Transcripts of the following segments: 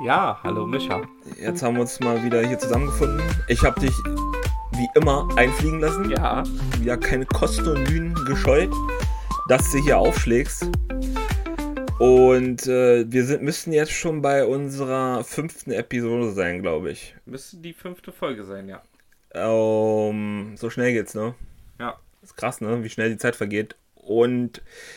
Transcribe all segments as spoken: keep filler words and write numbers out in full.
Ja, hallo Micha. Jetzt haben wir uns mal wieder hier zusammengefunden. Ich habe dich wie immer einfliegen lassen. Ja. Ja, keine Kosten und Mühen gescheut, dass du hier aufschlägst. Und äh, wir sind, müssten jetzt schon bei unserer fünften Episode sein, glaube ich. Müsste die fünfte Folge sein, ja. Um, so schnell geht's, ne? Ja. Ist krass, ne? Wie schnell die Zeit vergeht. Und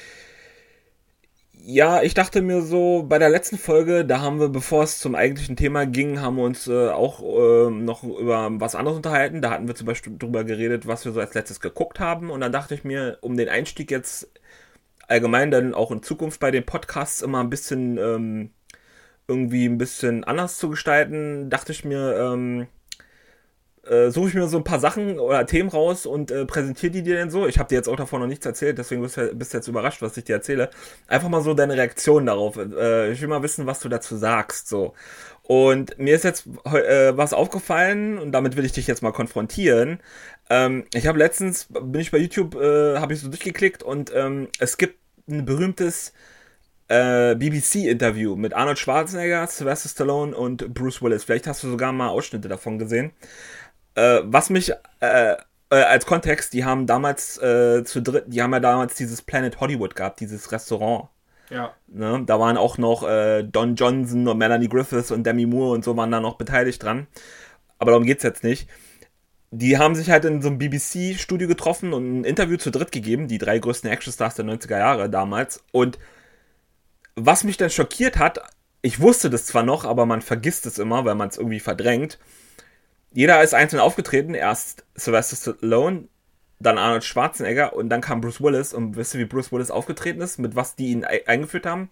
ja, ich dachte mir so, bei der letzten Folge, da haben wir, bevor es zum eigentlichen Thema ging, haben wir uns äh, auch äh, noch über was anderes unterhalten. Da hatten wir zum Beispiel drüber geredet, was wir so als letztes geguckt haben. Und dann dachte ich mir, um den Einstieg jetzt allgemein dann auch in Zukunft bei den Podcasts immer ein bisschen ähm, irgendwie ein bisschen anders zu gestalten, dachte ich mir, ähm, äh, suche ich mir so ein paar Sachen oder Themen raus und äh, präsentiere die dir dann so. Ich habe dir jetzt auch davon noch nichts erzählt, deswegen bist du bist jetzt überrascht, was ich dir erzähle. Einfach mal so deine Reaktion darauf. Äh, ich will mal wissen, was du dazu sagst. So. Und mir ist jetzt äh, was aufgefallen und damit will ich dich jetzt mal konfrontieren. Ähm, ich habe letztens, bin ich bei YouTube, äh, habe ich so durchgeklickt und ähm, es gibt ein berühmtes äh, B B C-Interview mit Arnold Schwarzenegger, Sylvester Stallone und Bruce Willis. Vielleicht hast du sogar mal Ausschnitte davon gesehen. Äh, was mich äh, äh, als Kontext, die haben damals äh, zu dritt, die haben ja damals dieses Planet Hollywood gehabt, dieses Restaurant. Ja. Ne? Da waren auch noch äh, Don Johnson und Melanie Griffiths und Demi Moore und so waren da noch beteiligt dran. Aber darum geht's jetzt nicht. Die haben sich halt in so einem B B C-Studio getroffen und ein Interview zu dritt gegeben, die drei größten Actionstars der neunziger Jahre damals. Und was mich dann schockiert hat, ich wusste das zwar noch, aber man vergisst es immer, weil man es irgendwie verdrängt. Jeder ist einzeln aufgetreten, erst Sylvester Stallone, dann Arnold Schwarzenegger und dann kam Bruce Willis. Und wisst ihr, wie Bruce Willis aufgetreten ist? Mit was die ihn e- eingeführt haben?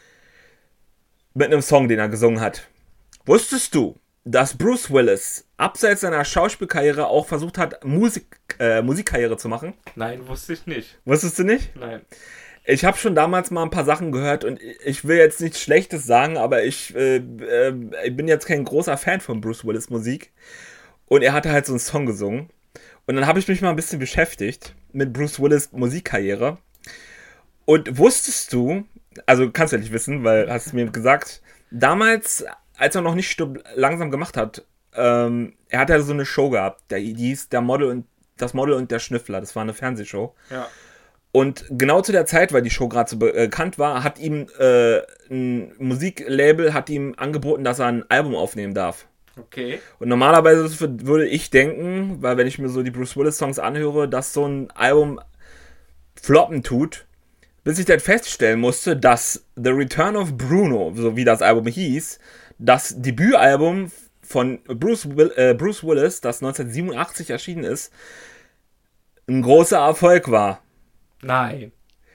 Mit einem Song, den er gesungen hat. Wusstest du, dass Bruce Willis abseits seiner Schauspielkarriere auch versucht hat, Musik, äh, Musikkarriere zu machen? Nein, wusste ich nicht. Wusstest du nicht? Nein. Ich habe schon damals mal ein paar Sachen gehört und ich will jetzt nichts Schlechtes sagen, aber ich, äh, äh, ich bin jetzt kein großer Fan von Bruce Willis Musik. Und er hatte halt so einen Song gesungen. Und dann habe ich mich mal ein bisschen beschäftigt mit Bruce Willis Musikkarriere. Und wusstest du, also kannst du ja nicht wissen, weil hast du mir gesagt, damals, als er noch nicht Stirb langsam gemacht hat, ähm, er hat ja so eine Show gehabt, der, die hieß der Model und, das Model und der Schnüffler, das war eine Fernsehshow. Ja. Und genau zu der Zeit, weil die Show gerade so bekannt war, hat ihm äh, ein Musiklabel hat ihm angeboten, dass er ein Album aufnehmen darf. Okay. Und normalerweise würde ich denken, weil wenn ich mir so die Bruce Willis Songs anhöre, dass so ein Album floppen tut, bis ich dann feststellen musste, dass The Return of Bruno, so wie das Album hieß, das Debütalbum von Bruce, Will, äh, Bruce Willis, das neunzehnhundertsiebenundachtzig erschienen ist, ein großer Erfolg war. Nein.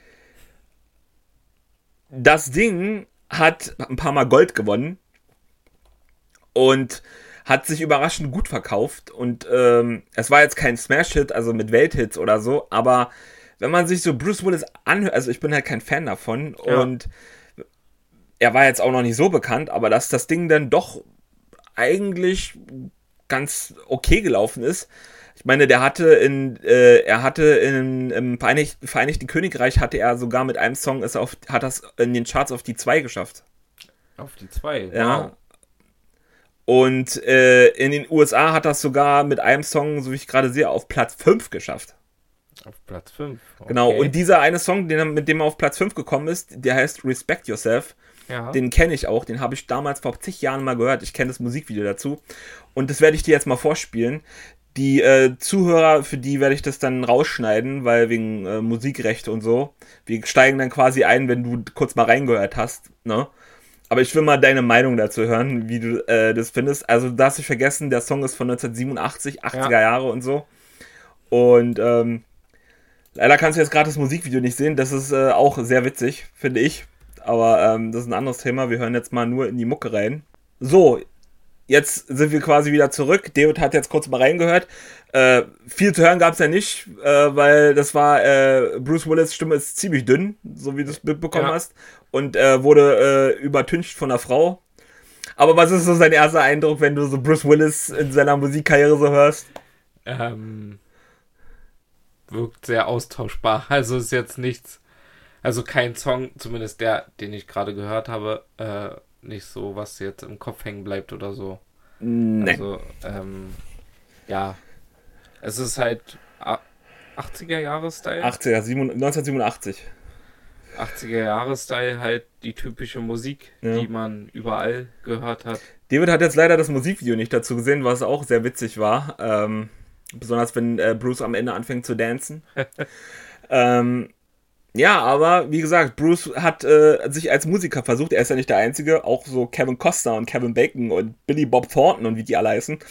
Das Ding hat ein paar Mal Gold gewonnen und hat sich überraschend gut verkauft. Und ähm, es war jetzt kein Smash-Hit, also mit Welthits oder so, aber wenn man sich so Bruce Willis anhört, also ich bin halt kein Fan davon Ja. und er war jetzt auch noch nicht so bekannt, aber dass das Ding dann doch eigentlich ganz okay gelaufen ist. Ich meine, der hatte in, äh, er hatte in, im Vereinigt, Vereinigten Königreich hatte er sogar mit einem Song, ist er auf, hat das in den Charts auf die zwei geschafft. Auf die zwei. Ja. Wow. Und äh, in den U S A hat das sogar mit einem Song, so wie ich gerade sehe, auf Platz fünf geschafft. Auf Platz fünf. Okay. Genau, und dieser eine Song, den er, mit dem er auf Platz fünf gekommen ist, der heißt Respect Yourself. Ja. Den kenne ich auch, den habe ich damals vor zig Jahren mal gehört. Ich kenne das Musikvideo dazu. Und das werde ich dir jetzt mal vorspielen. Die äh, Zuhörer, für die werde ich das dann rausschneiden, weil wegen äh, Musikrechte und so. Wir steigen dann quasi ein, wenn du kurz mal reingehört hast, ne? Aber ich will mal deine Meinung dazu hören, wie du äh, das findest. Also, du darfst nicht vergessen, der Song ist von neunzehnhundertsiebenundachtzig, achtziger Ja. Jahre und so. Und ähm, leider kannst du jetzt gerade das Musikvideo nicht sehen. Das ist äh, auch sehr witzig, finde ich. Aber ähm, das ist ein anderes Thema. Wir hören jetzt mal nur in die Mucke rein. So, jetzt sind wir quasi wieder zurück. David hat jetzt kurz mal reingehört. Äh, viel zu hören gab es ja nicht, äh, weil das war, äh, Bruce Willis' Stimme ist ziemlich dünn, so wie du es mitbekommen Ja. hast. Und äh, wurde äh, übertüncht von einer Frau. Aber was ist so sein erster Eindruck, wenn du so Bruce Willis in seiner Musikkarriere so hörst? Ähm, wirkt sehr austauschbar. Also ist jetzt nichts, also kein Song, zumindest der, den ich gerade gehört habe, äh, nicht so, was jetzt im Kopf hängen bleibt oder so. Nee. Also, ähm, ja, es ist halt achtziger-Jahre-Style. achtziger, neunzehnhundertsiebenundachtzig. achtziger-Jahre-Style, halt die typische Musik, Ja. die man überall gehört hat. David hat jetzt leider das Musikvideo nicht dazu gesehen, was auch sehr witzig war. Ähm, besonders wenn äh, Bruce am Ende anfängt zu dancen. ähm, ja, aber wie gesagt, Bruce hat äh, sich als Musiker versucht. Er ist ja nicht der Einzige. Auch so Kevin Costner und Kevin Bacon und Billy Bob Thornton und wie die alle heißen.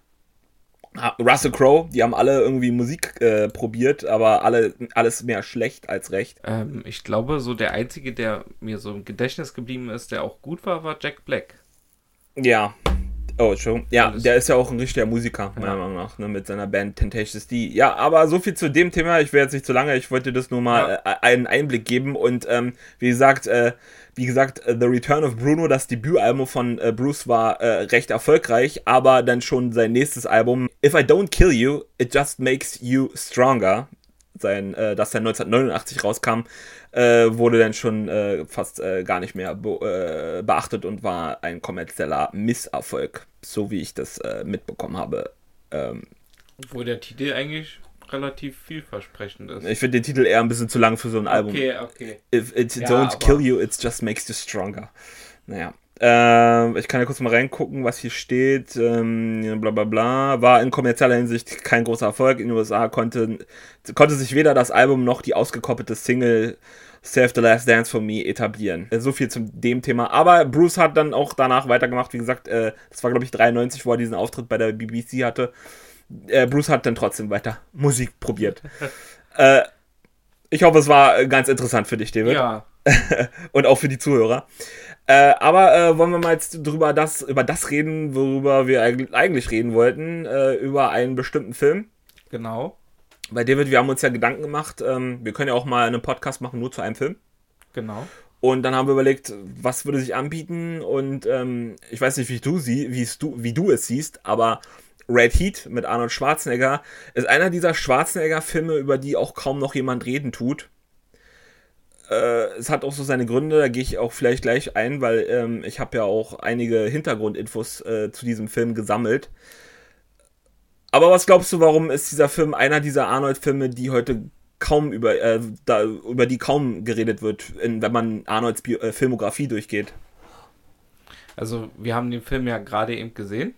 Russell Crowe, die haben alle irgendwie Musik äh, probiert, aber alle, alles mehr schlecht als recht. Ähm, ich glaube, so der Einzige, der mir so im Gedächtnis geblieben ist, der auch gut war, war Jack Black. Ja. Oh, Entschuldigung. Ja, Alles. der ist ja auch ein richtiger Musiker, meiner Ja. Meinung nach, ne, mit seiner Band Tenacious D. Ja, aber so viel zu dem Thema. Ich will jetzt nicht zu lange. Ich wollte das nur mal Ja. äh, einen Einblick geben. Und ähm, wie gesagt, äh, wie gesagt, äh, The Return of Bruno, das Debütalbum von äh, Bruce, war äh, recht erfolgreich, aber dann schon sein nächstes Album, If I Don't Kill You, It Just Makes You Stronger, sein, äh, das dann neunzehnhundertneunundachtzig rauskam, äh, wurde dann schon äh, fast äh, gar nicht mehr be äh, beachtet und war ein kommerzieller Misserfolg, so wie ich das äh, mitbekommen habe. Ähm, Obwohl der Titel eigentlich relativ vielversprechend ist. ich finde den Titel eher ein bisschen zu lang für so ein Album. Okay, okay. If it Ja, don't aber- kill you, it just makes you stronger. Naja. Ähm, ich kann ja kurz mal reingucken, was hier steht. Ähm, bla bla bla. War in kommerzieller Hinsicht kein großer Erfolg. In den U S A konnte, konnte sich weder das Album noch die ausgekoppelte Single Save the Last Dance for Me etablieren. Äh, So viel zu dem Thema. Aber Bruce hat dann auch danach weitergemacht. Wie gesagt, äh, das war glaube ich dreiundneunzig, wo er diesen Auftritt bei der B B C hatte. Äh, Bruce hat dann trotzdem weiter Musik probiert. äh, ich hoffe, es war äh, ganz interessant für dich, David. Ja, Und auch für die Zuhörer. Äh, aber äh, wollen wir mal jetzt drüber das, über das reden, worüber wir eig- eigentlich reden wollten, äh, über einen bestimmten Film. genau, Bei David, wir haben uns ja Gedanken gemacht, ähm, wir können ja auch mal einen Podcast machen, nur zu einem Film. genau. Und dann haben wir überlegt, was würde sich anbieten. Und ähm, ich weiß nicht, wie du, sie, wie es du, wie du es siehst, aber Red Heat mit Arnold Schwarzenegger ist einer dieser Schwarzenegger-Filme, über die auch kaum noch jemand reden tut. Äh, es hat auch so seine Gründe, da gehe ich auch vielleicht gleich ein, weil ähm, ich habe ja auch einige Hintergrundinfos äh, zu diesem Film gesammelt. Aber was glaubst du, warum ist dieser Film einer dieser Arnold-Filme, die heute kaum über, äh, da, über die kaum geredet wird, in, wenn man Arnolds Bio äh, Filmografie durchgeht? Also wir haben den Film ja gerade eben gesehen.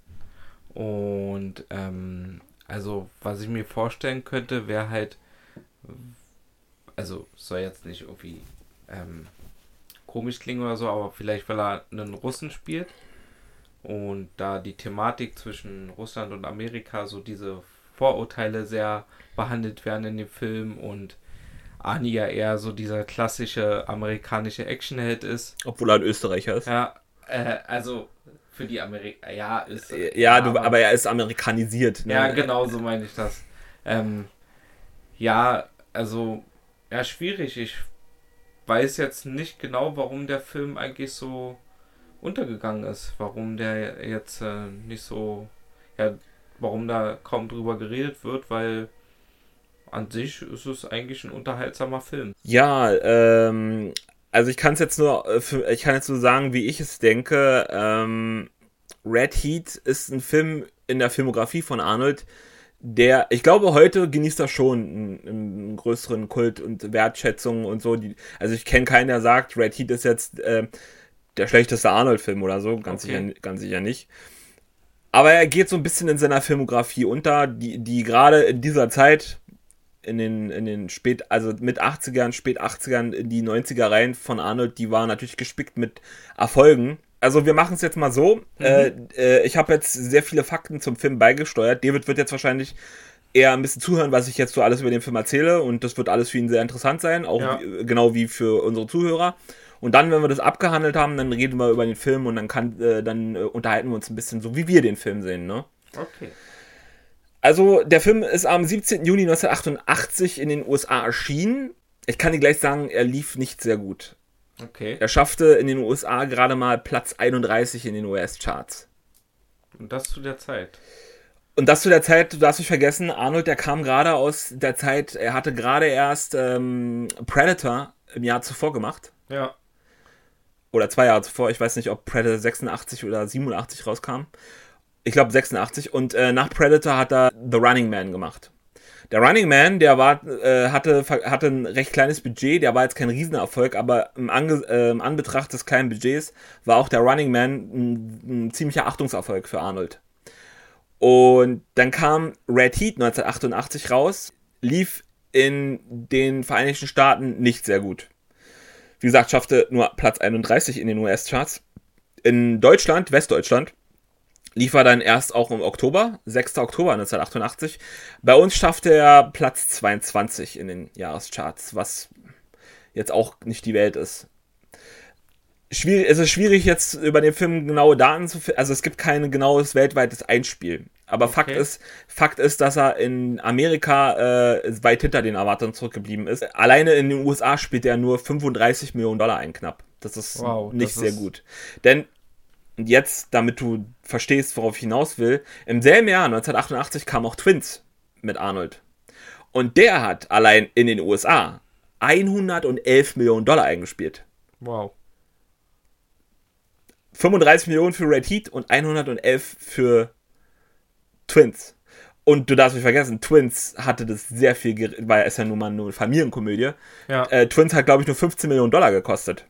Und ähm, also was ich mir vorstellen könnte, wäre halt, also soll jetzt nicht irgendwie ähm, komisch klingen oder so, aber vielleicht weil er einen Russen spielt und da die Thematik zwischen Russland und Amerika, so diese Vorurteile sehr behandelt werden in dem Film und Arnie ja eher so dieser klassische amerikanische Actionheld ist. Obwohl er ein Österreicher ist. Ja, äh, also für die Amerika, ja, ist Ja, du, aber er ist amerikanisiert. Ne? ja, genau so meine ich das. Ähm, ja, also, ja, schwierig. Ich weiß jetzt nicht genau, warum der Film eigentlich so untergegangen ist. Warum der jetzt äh, nicht so, ja, warum da kaum drüber geredet wird, weil an sich ist es eigentlich ein unterhaltsamer Film. Ja, ähm, also ich kann es jetzt nur, äh, für, ich kann jetzt nur sagen, wie ich es denke. Ähm, Red Heat ist ein Film in der Filmografie von Arnold, der, ich glaube, heute genießt er schon einen, einen größeren Kult und Wertschätzung und so. Die, also ich kenne keinen, der sagt, Red Heat ist jetzt äh, der schlechteste Arnold-Film oder so, ganz, Okay. sicher, ganz sicher nicht. Aber er geht so ein bisschen in seiner Filmografie unter, die, die gerade in dieser Zeit, in den, in den spät, also mit achtzigern, spät achtzigern, in die neunziger Reihen von Arnold, die waren natürlich gespickt mit Erfolgen. Also wir machen es jetzt mal so. Mhm. Äh, äh, ich habe jetzt sehr viele Fakten zum Film beigesteuert. David wird jetzt wahrscheinlich eher ein bisschen zuhören, was ich jetzt so alles über den Film erzähle. Und das wird alles für ihn sehr interessant sein, auch Ja. wie, genau wie für unsere Zuhörer. Und dann, wenn wir das abgehandelt haben, dann reden wir über den Film und dann, kann, äh, dann äh, unterhalten wir uns ein bisschen so, wie wir den Film sehen, ne? Okay. Also, der Film ist am siebzehnten Juni neunzehnhundertachtundachtzig in den U S A erschienen. Ich kann dir gleich sagen, er lief nicht sehr gut. Okay. Er schaffte in den U S A gerade mal Platz einunddreißig in den U S-Charts. Und das zu der Zeit. Und das zu der Zeit, du darfst nicht vergessen, Arnold, der kam gerade aus der Zeit, er hatte gerade erst ähm, Predator im Jahr zuvor gemacht. Ja. oder zwei Jahre zuvor, ich weiß nicht, ob Predator sechsundachtzig oder siebenundachtzig rauskam. Ich glaube sechsundachtzig. Und äh, nach Predator hat er The Running Man gemacht. Der Running Man, der war, äh, hatte, hatte ein recht kleines Budget, der war jetzt kein Riesenerfolg, aber im, Ange äh, im Anbetracht des kleinen Budgets war auch der Running Man ein, ein ziemlicher Achtungserfolg für Arnold. Und dann kam Red Heat neunzehnhundertachtundachtzig raus, lief in den Vereinigten Staaten nicht sehr gut. Wie gesagt, schaffte nur Platz einunddreißig in den U S-Charts. In Deutschland, Westdeutschland, lief er dann erst auch im Oktober, sechster Oktober neunzehnhundertachtundachtzig. Bei uns schaffte er Platz zweiundzwanzig in den Jahrescharts, was jetzt auch nicht die Welt ist. Schwierig, es ist schwierig, jetzt über den Film genaue Daten zu finden. Also es gibt kein genaues weltweites Einspiel. Aber okay. Fakt ist, Fakt ist, dass er in Amerika äh, weit hinter den Erwartungen zurückgeblieben ist. Alleine in den U S A spielt er nur fünfunddreißig Millionen Dollar ein, knapp. Das ist wow, nicht das sehr ist gut. Denn jetzt, damit du verstehst, worauf ich hinaus will, im selben Jahr, neunzehnhundertachtundachtzig, kam auch Twins mit Arnold. Und der hat allein in den U S A hundertelf Millionen Dollar eingespielt. Wow. fünfunddreißig Millionen für Red Heat und hundertelf für Twins. Und du darfst nicht vergessen, Twins hatte das sehr viel, weil es ja nun mal nur eine Familienkomödie. Ja. Äh, Twins hat, glaube ich, nur fünfzehn Millionen Dollar gekostet.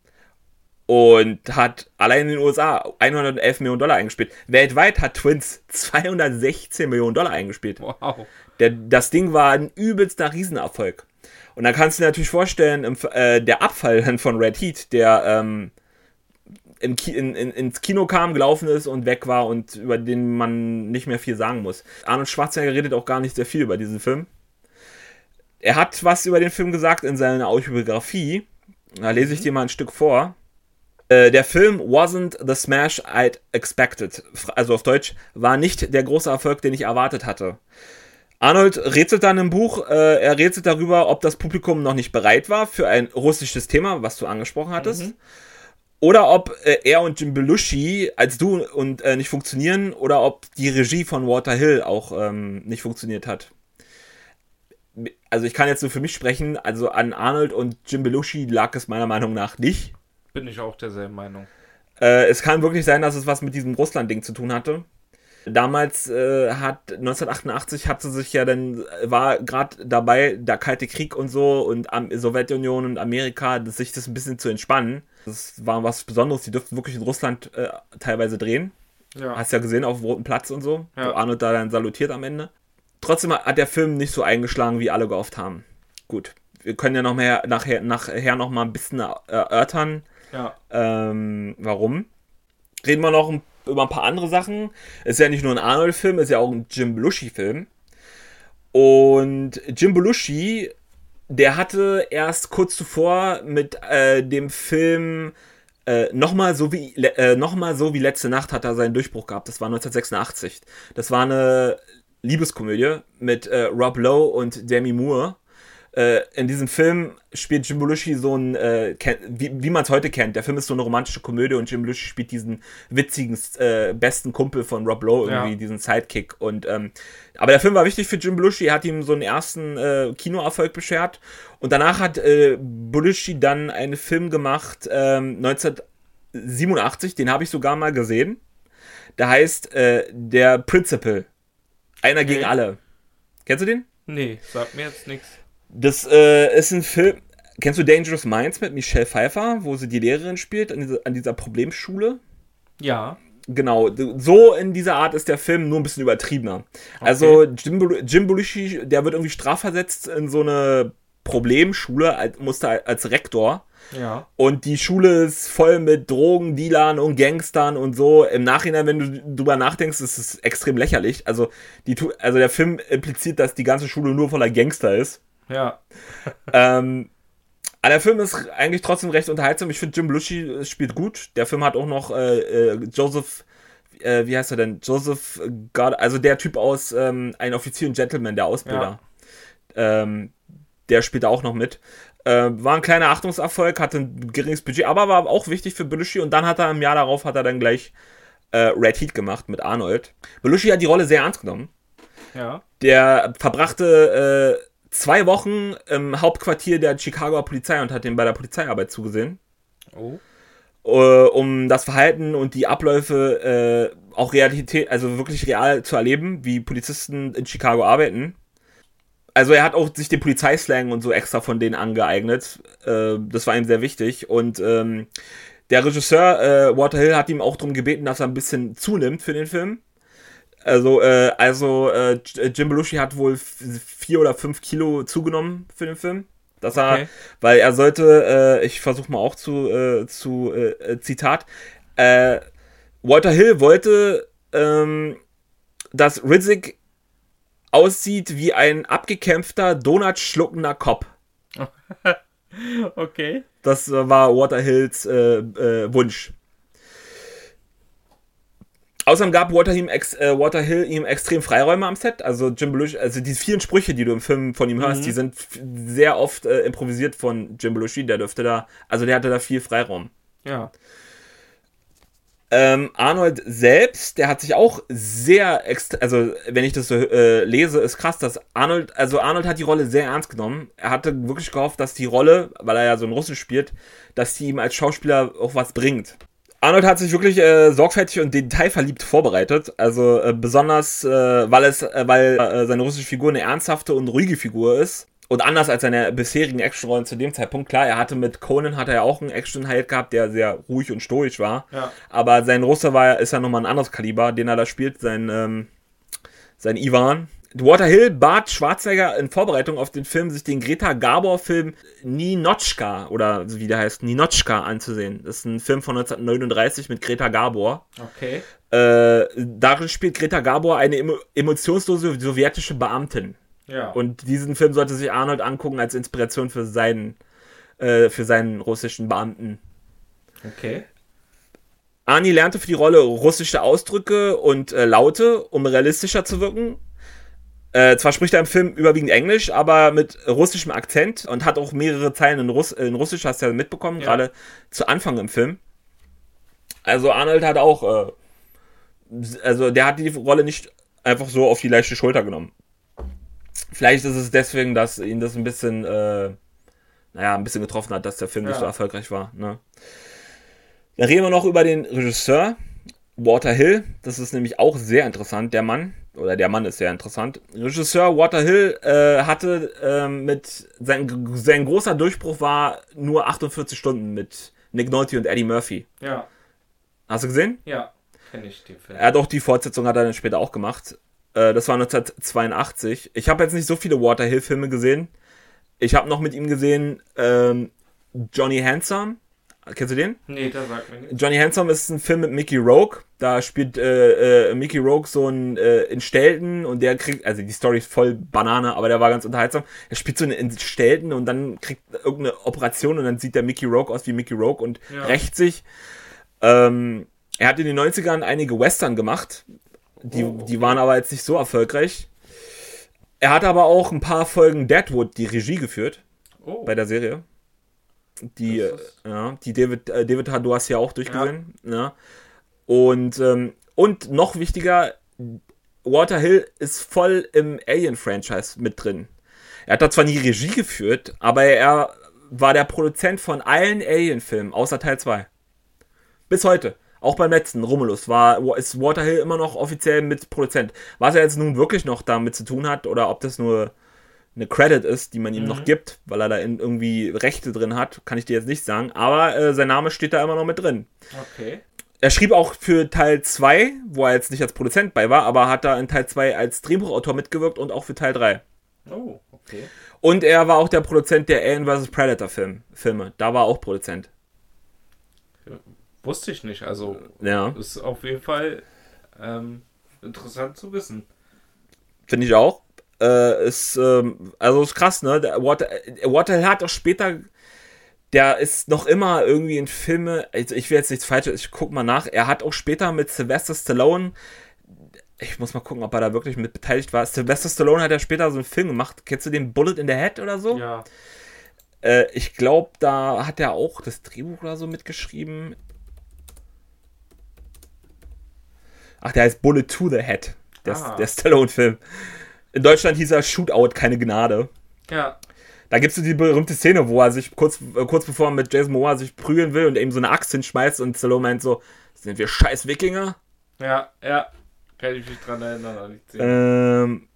Und hat allein in den U S A hundertelf Millionen Dollar eingespielt. Weltweit hat Twins zweihundertsechzehn Millionen Dollar eingespielt. Wow. Der, das Ding war ein übelster Riesenerfolg. Und dann kannst du dir natürlich vorstellen, im, äh, der Abfall von Red Heat, der ähm, im Ki- in, in, ins Kino kam, gelaufen ist und weg war und über den man nicht mehr viel sagen muss. Arnold Schwarzenegger redet auch gar nicht sehr viel über diesen Film. Er hat was über den Film gesagt in seiner Autobiografie. Da lese ich dir mal ein Stück vor. Äh, der Film wasn't the smash I'd expected. Also auf Deutsch, war nicht der große Erfolg, den ich erwartet hatte. Arnold rätselt dann im Buch, äh, er rätselt darüber, ob das Publikum noch nicht bereit war für ein russisches Thema, was du angesprochen hattest. Mhm. Oder ob äh, er und Jim Belushi als du und äh, nicht funktionieren, oder ob die Regie von Walter Hill auch ähm, nicht funktioniert hat. Also ich kann jetzt nur für mich sprechen, also an Arnold und Jim Belushi lag es meiner Meinung nach nicht. Bin ich auch derselben Meinung. Äh, es kann wirklich sein, dass es was mit diesem Russland-Ding zu tun hatte. Damals äh, hat neunzehnhundertachtundachtzig hatte sich ja dann, war gerade dabei, der Kalte Krieg und so und am, Sowjetunion und Amerika, das, sich das ein bisschen zu entspannen. Das war was Besonderes, die dürften wirklich in Russland äh, teilweise drehen. Ja. Hast ja gesehen, auf dem Roten Platz und so, ja. wo Arnold da dann salutiert am Ende. Trotzdem hat der Film nicht so eingeschlagen, wie alle gehofft haben. Gut, wir können ja noch mehr, nachher, nachher noch mal ein bisschen erörtern, ja. ähm, warum. Reden wir noch ein über ein paar andere Sachen. Es ist ja nicht nur ein Arnold-Film, es ist ja auch ein Jim Belushi-Film. Und Jim Belushi, der hatte erst kurz zuvor mit äh, dem Film äh, nochmal so wie äh, noch mal so wie Letzte Nacht hat er seinen Durchbruch gehabt. Das war neunzehnhundertsechsundachtzig. Das war eine Liebeskomödie mit äh, Rob Lowe und Demi Moore. Äh, in diesem Film spielt Jim Belushi so ein, äh, wie, wie man es heute kennt. Der Film ist so eine romantische Komödie und Jim Belushi spielt diesen witzigen, äh, besten Kumpel von Rob Lowe, irgendwie, ja. diesen Sidekick. Und, ähm, aber der Film war wichtig für Jim Belushi, er hat ihm so einen ersten äh, Kinoerfolg beschert. Und danach hat äh, Belushi dann einen Film gemacht, ähm, neunzehnhundertsiebenundachtzig, den habe ich sogar mal gesehen. Der heißt äh, Der Principal. Einer okay. gegen alle. Kennst du den? Nee, sagt mir jetzt nichts. Das äh, ist ein Film. Kennst du Dangerous Minds mit Michelle Pfeiffer, wo sie die Lehrerin spielt an dieser, an dieser Problemschule? Ja. Genau, so in dieser Art ist der Film, nur ein bisschen übertriebener. Okay. Also Jim, Jim Belushi, der wird irgendwie strafversetzt in so eine Problemschule, musste als Rektor. Ja. Und die Schule ist voll mit Drogendealern und Gangstern und so. Im Nachhinein, wenn du drüber nachdenkst, ist es extrem lächerlich. Also, die, also der Film impliziert, dass die ganze Schule nur voller Gangster ist. Ja. ähm, aber der Film ist eigentlich trotzdem recht unterhaltsam. Ich finde, Jim Belushi spielt gut. Der Film hat auch noch äh, äh, Joseph, äh, wie heißt er denn? Joseph God, also der Typ aus ähm, Ein Offizier und Gentleman, der Ausbilder. Ja. Ähm, der spielt auch noch mit. Äh, war ein kleiner Achtungserfolg, hatte ein geringes Budget, aber war auch wichtig für Belushi. Und dann hat er im Jahr darauf hat er dann gleich äh, Red Heat gemacht mit Arnold. Belushi hat die Rolle sehr ernst genommen. Ja. Der verbrachte äh, zwei Wochen im Hauptquartier der Chicagoer Polizei und hat ihm bei der Polizeiarbeit zugesehen. Oh. äh, um das Verhalten und die Abläufe äh, auch Realität, also wirklich real zu erleben, wie Polizisten in Chicago arbeiten. Also er hat auch sich den Polizeislang und so extra von denen angeeignet. Äh, das war ihm sehr wichtig. Und ähm, der Regisseur äh, Walter Hill hat ihm auch darum gebeten, dass er ein bisschen zunimmt für den Film. Also, äh, also äh, Jim Belushi hat wohl vier oder fünf Kilo zugenommen für den Film. Dass er, okay. Weil er sollte, äh, ich versuche mal auch zu, äh, zu äh, Zitat, äh, Walter Hill wollte, ähm, dass Riddick aussieht wie ein abgekämpfter, donutschluckender Cop. Okay. Das war Walter Hills äh, äh, Wunsch. Außerdem gab Walter, ihm ex, äh, Walter Hill ihm extrem Freiräume am Set. Also Jim Belushi, also die vielen Sprüche, die du im Film von ihm hörst, mhm. die sind f- sehr oft äh, improvisiert von Jim Belushi. Der dürfte da, also der hatte da viel Freiraum. Ja. Ähm, Arnold selbst, der hat sich auch sehr, ext- also wenn ich das so äh, lese, ist krass, dass Arnold, also Arnold hat die Rolle sehr ernst genommen. Er hatte wirklich gehofft, dass die Rolle, weil er ja so ein Russisch spielt, dass die ihm als Schauspieler auch was bringt. Arnold hat sich wirklich äh, sorgfältig und detailverliebt vorbereitet, also äh, besonders, äh, weil es, äh, weil äh, seine russische Figur eine ernsthafte und ruhige Figur ist. Und anders als seine bisherigen Actionrollen zu dem Zeitpunkt. Klar, er hatte mit Conan hat er ja auch einen Action-Held gehabt, der sehr ruhig und stoisch war. Ja. Aber sein Russe war, ist ja nochmal ein anderes Kaliber, den er da spielt, sein, ähm, sein Ivan. Walter Hill bat Schwarzenegger in Vorbereitung auf den Film, sich den Greta Garbo-Film Ninotchka, oder wie der heißt, Ninotchka anzusehen. Das ist ein Film von neunzehnhundertneununddreißig mit Greta Garbo. Okay. Äh, darin spielt Greta Garbo eine emo- emotionslose sowjetische Beamtin. Ja. Und diesen Film sollte sich Arnold angucken als Inspiration für seinen, äh, für seinen russischen Beamten. Okay. Arnie lernte für die Rolle russische Ausdrücke und äh, Laute, um realistischer zu wirken. Äh, zwar spricht er im Film überwiegend Englisch, aber mit russischem Akzent und hat auch mehrere Zeilen in, Russ- in Russisch, hast du ja mitbekommen, ja. Gerade zu Anfang im Film. Also Arnold hat auch, äh, also der hat die Rolle nicht einfach so auf die leichte Schulter genommen. Vielleicht ist es deswegen, dass ihn das ein bisschen, äh, naja, ein bisschen getroffen hat, dass der Film ja. nicht so erfolgreich war. Ne? Dann reden wir noch über den Regisseur, Walter Hill. Das ist nämlich auch sehr interessant, der Mann. Oder der Mann ist sehr interessant. Regisseur Walter Hill äh, hatte äh, mit, sein, sein großer Durchbruch war nur achtundvierzig Stunden mit Nick Nolte und Eddie Murphy. Ja. Hast du gesehen? Ja, kenne ich den Film. Er hat auch die Fortsetzung, hat er dann später auch gemacht. Das war neunzehnhundertzweiundachtzig. Ich habe jetzt nicht so viele Walter Hill Filme gesehen. Ich habe noch mit ihm gesehen ähm, Johnny Handsome. Kennst du den? Nee, der sagt mir nichts. Johnny Handsome ist ein Film mit Mickey Rourke. Da spielt äh, äh, Mickey Rourke so einen äh, in Stelten und der kriegt, also die Story ist voll Banane, aber der war ganz unterhaltsam. Er spielt so einen in Stelten und dann kriegt irgendeine Operation und dann sieht der Mickey Rourke aus wie Mickey Rourke und ja. rächt sich. Ähm, er hat in den neunzigern einige Western gemacht. Die, oh, okay. die waren aber jetzt nicht so erfolgreich. Er hat aber auch ein paar Folgen Deadwood die Regie geführt. Oh. Bei der Serie. Die, ja, die David, äh, David du hast ja auch durchgesehen. Ja. Ja. Und, ähm, und noch wichtiger, Walter Hill ist voll im Alien-Franchise mit drin. Er hat da zwar nie Regie geführt, aber er war der Produzent von allen Alien-Filmen, außer Teil zwei. Bis heute. Auch beim letzten, Romulus, war, ist Walter Hill immer noch offiziell mit Produzent. Was er jetzt nun wirklich noch damit zu tun hat, oder ob das nur eine Credit ist, die man ihm mhm. noch gibt, weil er da in, irgendwie Rechte drin hat, kann ich dir jetzt nicht sagen. Aber äh, sein Name steht da immer noch mit drin. Okay. Er schrieb auch für Teil zwei, wo er jetzt nicht als Produzent bei war, aber hat da in Teil zwei als Drehbuchautor mitgewirkt und auch für Teil drei. Oh, okay. Und er war auch der Produzent der Alien versus. Predator Film, Filme. Da war er auch Produzent. Wusste ich nicht, also ja. Ist auf jeden Fall ähm, interessant zu wissen. Finde ich auch. Äh, ist, ähm, also ist krass, ne? Der Walter, Walter hat auch später, der ist noch immer irgendwie in Filme, also ich will jetzt nichts Falsches, ich guck mal nach, er hat auch später mit Sylvester Stallone, ich muss mal gucken, ob er da wirklich mit beteiligt war. Sylvester Stallone hat ja später so einen Film gemacht, kennst du den Bullet in the Head oder so? Ja. Äh, ich glaube, da hat er auch das Drehbuch oder so mitgeschrieben. Ach, der heißt Bullet to the Head, der, der Stallone-Film. In Deutschland hieß er Shootout, keine Gnade. Ja. Da gibt es so die berühmte Szene, wo er sich kurz, äh, kurz bevor er mit Jason Momoa sich prügeln will und ihm so eine Axt hinschmeißt und Stallone meint so, sind wir scheiß Wikinger? Ja, ja. Kann ich mich dran erinnern an die Szene. Ähm,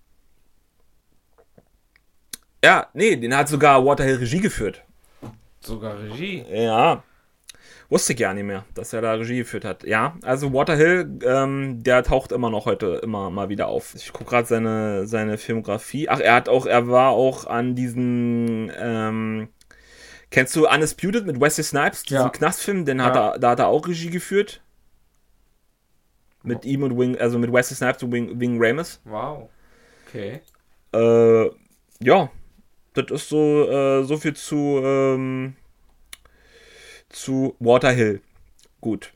ja, nee, den hat sogar Waterhill Regie geführt. Sogar Regie? Ja. Wusste ich gar nicht mehr, dass er da Regie geführt hat. Ja, also Waterhill, ähm, der taucht immer noch heute immer mal wieder auf. Ich gucke gerade seine, seine Filmografie. Ach, er hat auch, er war auch an diesen, ähm, kennst du Undisputed mit Wesley Snipes, diesen Ja. Knastfilm? Den Ja. hat er, da hat er auch Regie geführt. Mit ihm und Wing, also mit Wesley Snipes und Wing, Wing Ramis. Wow. Okay. Äh, ja, das ist so, äh, so viel zu, ähm, zu Waterhill. Gut.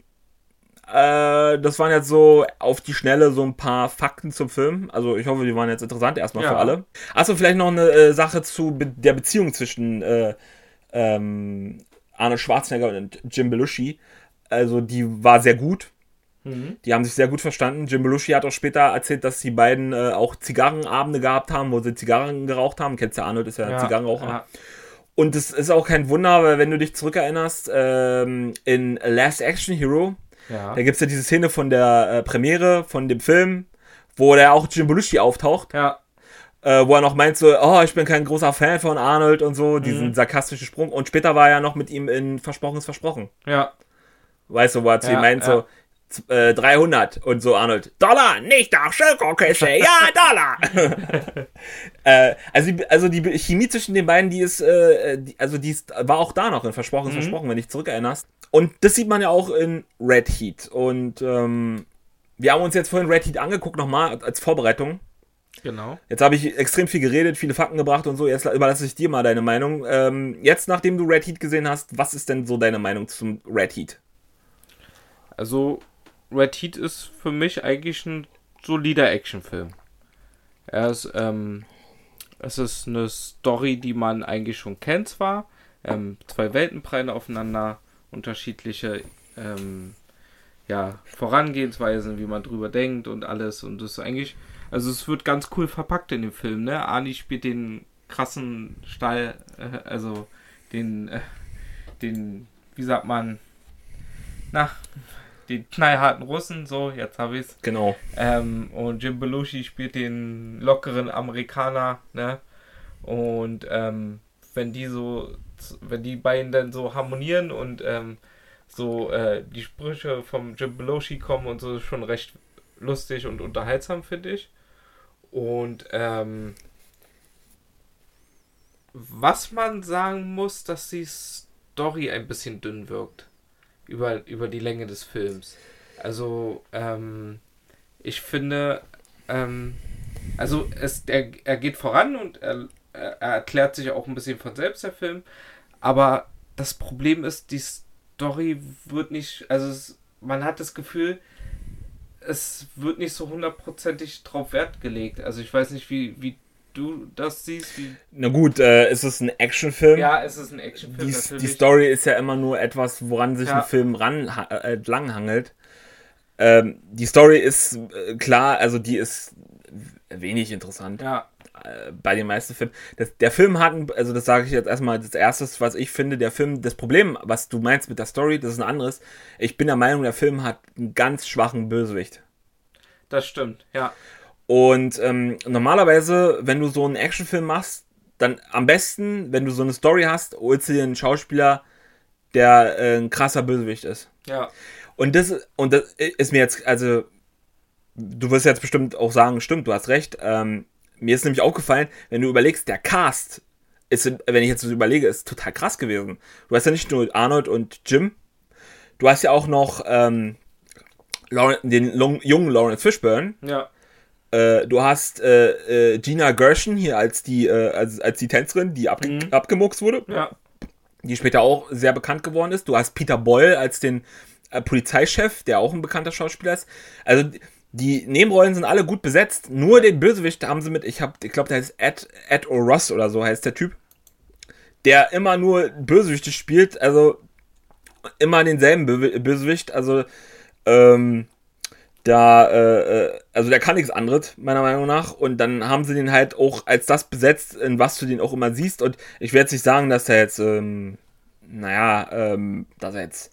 Äh, das waren jetzt so auf die Schnelle so ein paar Fakten zum Film. Also ich hoffe, die waren jetzt interessant erstmal Ja. für alle. Achso, vielleicht noch eine äh, Sache zu be- der Beziehung zwischen äh, ähm, Arnold Schwarzenegger und Jim Belushi. Also die war sehr gut. Mhm. Die haben sich sehr gut verstanden. Jim Belushi hat auch später erzählt, dass die beiden äh, auch Zigarrenabende gehabt haben, wo sie Zigarren geraucht haben. Kennst du, Arnold ist ja, Ja, Zigarrenraucher. ja. Und es ist auch kein Wunder, weil wenn du dich zurückerinnerst, ähm, in Last Action Hero, Ja. da gibt es ja diese Szene von der äh, Premiere von dem Film, wo der auch Jim Belushi auftaucht, Ja. äh, wo er noch meint so, oh, ich bin kein großer Fan von Arnold und so, diesen Mhm. sarkastischen Sprung. Und später war er ja noch mit ihm in Versprochen ist Versprochen. Ja. Weißt du, wo er zu Ja, ihm meint ja. so, z- äh, dreihundert und so Arnold, Dollar, nicht doch, Schokoküsse, ja, Dollar. äh, also, die, also die Chemie zwischen den beiden, die ist, äh, die, also die ist, war auch da noch in Versprochen ist Mhm. Versprochen, wenn du dich zurückerinnerst. Und das sieht man ja auch in Red Heat. Und ähm, wir haben uns jetzt vorhin Red Heat angeguckt, nochmal als Vorbereitung. Genau. Jetzt habe ich extrem viel geredet, viele Fakten gebracht und so. Jetzt überlasse ich dir mal deine Meinung. Ähm, jetzt, nachdem du Red Heat gesehen hast, was ist denn so deine Meinung zum Red Heat? Also, Red Heat ist für mich eigentlich ein solider Actionfilm. Er ist, ähm, es ist eine Story, die man eigentlich schon kennt zwar. Ähm, zwei Welten prallen aufeinander, unterschiedliche ähm, ja, Vorangehensweisen, wie man drüber denkt und alles. Und das ist eigentlich, also es wird ganz cool verpackt in dem Film, ne? Arnie spielt den krassen Stall, äh, also den, äh, den, wie sagt man, na, den knallharten Russen, so, jetzt habe ich's. Genau. Ähm, und Jim Belushi spielt den lockeren Amerikaner, ne? Und ähm, wenn die so, wenn die beiden dann so harmonieren und ähm, so äh, die Sprüche vom Jim Belushi kommen und so, ist schon recht lustig und unterhaltsam, finde ich. Und ähm, was man sagen muss, dass die Story ein bisschen dünn wirkt über, über die Länge des Films. Also, ähm, ich finde, ähm, also es, er, er geht voran und er, er erklärt sich auch ein bisschen von selbst, der Film. Aber das Problem ist, die Story wird nicht, also es, man hat das Gefühl, es wird nicht so hundertprozentig drauf Wert gelegt. Also ich weiß nicht, wie, wie du das siehst. Wie Na gut, äh, es ist ein Actionfilm. ja, es ist ein Actionfilm die, natürlich. die Story ist ja immer nur etwas, woran sich Ja. ein Film ran, äh, entlanghangelt. Ähm, die Story ist äh, klar, also die ist wenig interessant. Ja, Äh, bei den meisten Filmen. Das, der Film hat, ein, also das sage ich jetzt erstmal, das erste, was ich finde, der Film, das Problem, was du meinst mit der Story, das ist ein anderes. Ich bin der Meinung, der Film hat einen ganz schwachen Bösewicht. das stimmt, ja. Und ähm, normalerweise, wenn du so einen Actionfilm machst, dann am besten, wenn du so eine Story hast, holst du dir einen Schauspieler, der äh, ein krasser Bösewicht ist. Ja, Und das, und das ist mir jetzt, also, du wirst jetzt bestimmt auch sagen, stimmt, du hast recht. Ähm, mir ist nämlich aufgefallen, wenn du überlegst, der Cast ist, wenn ich jetzt so überlege, ist total krass gewesen. Du hast ja nicht nur Arnold und Jim, du hast ja auch noch ähm, Lauren, den Long, jungen Lawrence Fishburne. ja, Äh, du hast äh, äh, Gina Gershon hier als die, äh, als, als die Tänzerin, die abge Mhm. abgemuckst wurde, ja, die später auch sehr bekannt geworden ist. Du hast Peter Boyle als den äh, Polizeichef, der auch ein bekannter Schauspieler ist. Also die Nebenrollen sind alle gut besetzt. Nur den Bösewicht haben sie mit, ich hab, ich glaube, der heißt Ed, Ed O'Ross oder so heißt der Typ, der immer nur Bösewichte spielt, also immer denselben Bö Bösewicht. Also ähm, Da, äh, also der kann nichts anderes, meiner Meinung nach. Und dann haben sie den halt auch als das besetzt, in was du den auch immer siehst. Und ich werde jetzt nicht sagen, dass er jetzt, ähm, naja, ähm, dass er jetzt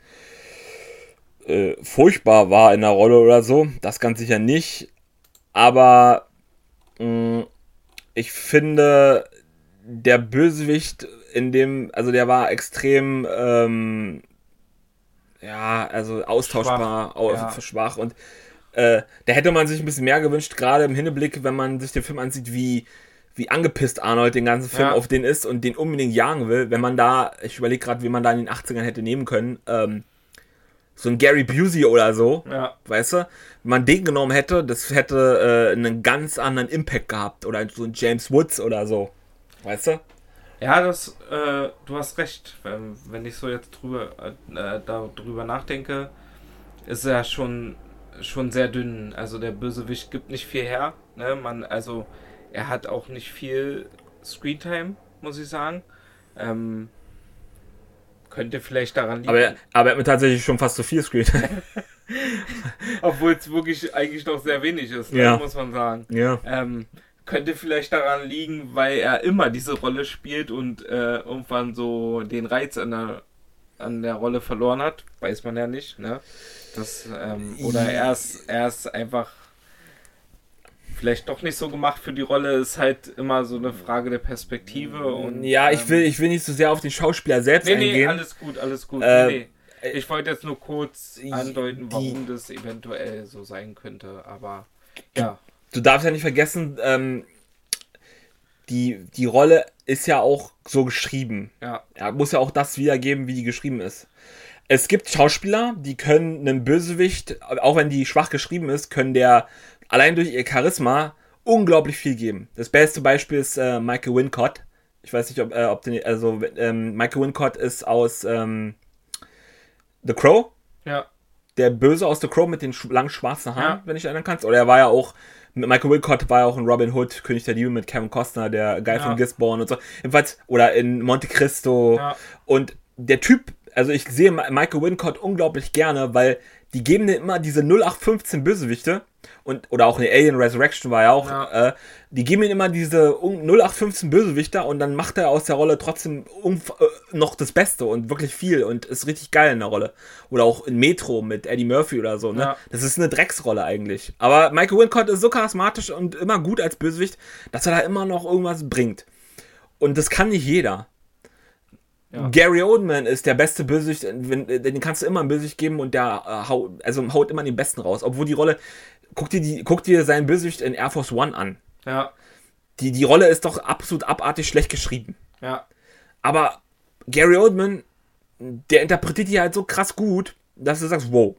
äh, furchtbar war in der Rolle oder so. Das ganz sicher nicht. Aber mh, ich finde, der Bösewicht in dem, also der war extrem, ähm, ja, also austauschbar, Schwach, au- ja. schwach und Äh, da hätte man sich ein bisschen mehr gewünscht, gerade im Hinblick, wenn man sich den Film ansieht, wie, wie angepisst Arnold den ganzen Film Ja. auf den ist und den unbedingt jagen will. Wenn man da, ich überlege gerade, wie man da in den achtzigern hätte nehmen können, ähm, so ein Gary Busey oder so, Ja. weißt du? Wenn man den genommen hätte, das hätte äh, einen ganz anderen Impact gehabt. Oder so ein James Woods oder so, weißt du? Ja, das, äh, du hast recht. Wenn, wenn ich so jetzt drüber, äh, darüber nachdenke, ist er schon, schon sehr dünn. Also der Bösewicht gibt nicht viel her. Ne? Man, also er hat auch nicht viel Screentime, muss ich sagen. Ähm, könnte vielleicht daran liegen. Aber, er- aber er hat mir tatsächlich schon fast zu viel Screen. Obwohl es wirklich eigentlich noch sehr wenig ist, ne? Ja. Muss man sagen. Ja. Ähm, könnte vielleicht daran liegen, weil er immer diese Rolle spielt und äh, irgendwann so den Reiz an der, an der Rolle verloren hat. Weiß man ja nicht, ne? Das, ähm, oder er ist, er ist einfach vielleicht doch nicht so gemacht für die Rolle. Ist halt immer so eine Frage der Perspektive. Und, Ja, ich ähm, will, ich will nicht so sehr auf den Schauspieler selbst Nee, nee, eingehen. alles gut, alles gut. Äh, nee, nee. Ich wollte jetzt nur kurz die- andeuten, warum das eventuell so sein könnte. Aber ja, Du darfst ja nicht vergessen, ähm, die, die Rolle ist ja auch so geschrieben. ja, Er muss ja auch das wiedergeben, wie die geschrieben ist. Es gibt Schauspieler, die können einen Bösewicht, auch wenn die schwach geschrieben ist, können der allein durch ihr Charisma unglaublich viel geben. Das beste Beispiel ist äh, Michael Wincott. Ich weiß nicht, ob, äh, ob den, also ähm, Michael Wincott ist aus ähm, The Crow, ja, der Böse aus The Crow mit den sch langen schwarzen Haaren, Ja. wenn ich erinnern kannst. Oder er war ja auch, Michael Wincott war ja auch in Robin Hood, König der Diebe mit Kevin Costner, der Guy Ja. von Gisborne und so. Jedenfalls, oder in Monte Cristo. ja, Und der Typ, also ich sehe Michael Wincott unglaublich gerne, weil die geben dir immer diese null acht fünfzehn Bösewichte und oder auch in Alien Resurrection war ja auch, Ja. äh, die geben ihm immer diese null acht fünfzehn Bösewichter und dann macht er aus der Rolle trotzdem umf- äh, noch das Beste und wirklich viel und ist richtig geil in der Rolle. Oder auch in Metro mit Eddie Murphy oder so, ne? Ja. Das ist eine Drecksrolle eigentlich. Aber Michael Wincott ist so charismatisch und immer gut als Bösewicht, dass er da immer noch irgendwas bringt. Und das kann nicht jeder. Ja. Gary Oldman ist der beste Bösewicht, wenn, den kannst du immer einen Bösewicht geben und der äh, haut, also haut immer den Besten raus. Obwohl die Rolle, guck dir, die, guck dir seinen Bösewicht in Air Force One an. ja, Die, die Rolle ist doch absolut abartig schlecht geschrieben. ja, Aber Gary Oldman, der interpretiert die halt so krass gut, dass du sagst, wow.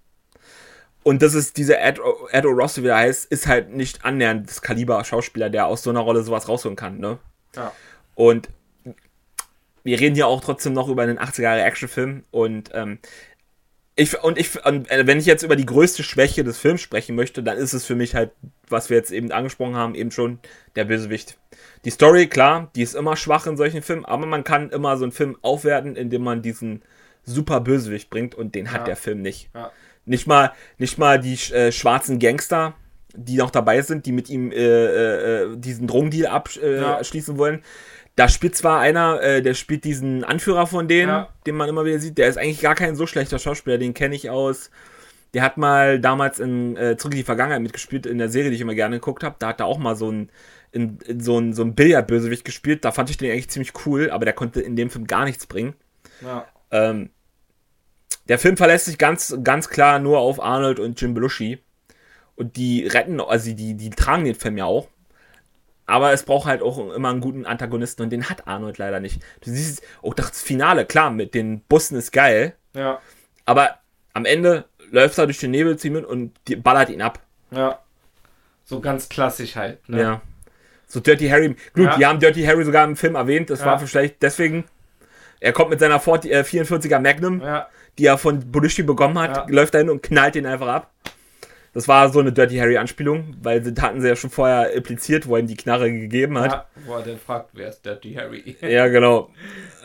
Und das ist dieser Ed, Ed O'Ross, wie er heißt, ist halt nicht annähernd das Kaliber Schauspieler, der aus so einer Rolle sowas rausholen kann, ne? ja, Und wir reden ja auch trotzdem noch über einen achtziger Jahre Actionfilm und ähm, ich und ich und äh, wenn ich jetzt über die größte Schwäche des Films sprechen möchte, dann ist es für mich halt, was wir jetzt eben angesprochen haben, eben schon der Bösewicht. Die Story, klar, die ist immer schwach in solchen Filmen, aber man kann immer so einen Film aufwerten, indem man diesen super Bösewicht bringt und den hat Ja. der Film nicht. ja, Nicht mal, nicht mal die äh, schwarzen Gangster, die noch dabei sind, die mit ihm äh, äh, diesen Drogendeal abschließen Ja. wollen. Da spielt zwar einer, äh, der spielt diesen Anführer von denen, Ja. den man immer wieder sieht. Der ist eigentlich gar kein so schlechter Schauspieler, den kenne ich aus. Der hat mal damals in äh, Zurück in die Vergangenheit mitgespielt, in der Serie, die ich immer gerne geguckt habe. Da hat er auch mal so ein, in, in so ein, so ein Billardbösewicht gespielt. Da fand ich den eigentlich ziemlich cool, aber der konnte in dem Film gar nichts bringen. ja, Ähm, der Film verlässt sich ganz, ganz klar nur auf Arnold und Jim Belushi. Und die retten, also die, die tragen den Film ja auch. Aber es braucht halt auch immer einen guten Antagonisten und den hat Arnold leider nicht. Du siehst, auch das Finale, klar, mit den Bussen ist geil. ja, Aber am Ende läuft er durch den Nebel ziehen und die ballert ihn ab. ja. So ganz klassisch halt, ne? Ja. So Dirty Harry. Gut, Ja. die haben Dirty Harry sogar im Film erwähnt. Das Ja. war vielleicht deswegen. Er kommt mit seiner Ford, äh, vierundvierziger Magnum, Ja, die er von Belushi bekommen hat, Ja. läuft dahin und knallt ihn einfach ab. Das war so eine Dirty Harry-Anspielung, weil sie hatten sie ja schon vorher impliziert, wo er ihm die Knarre gegeben hat. ja. Wo er dann fragt, wer ist Dirty Harry? Ja, genau.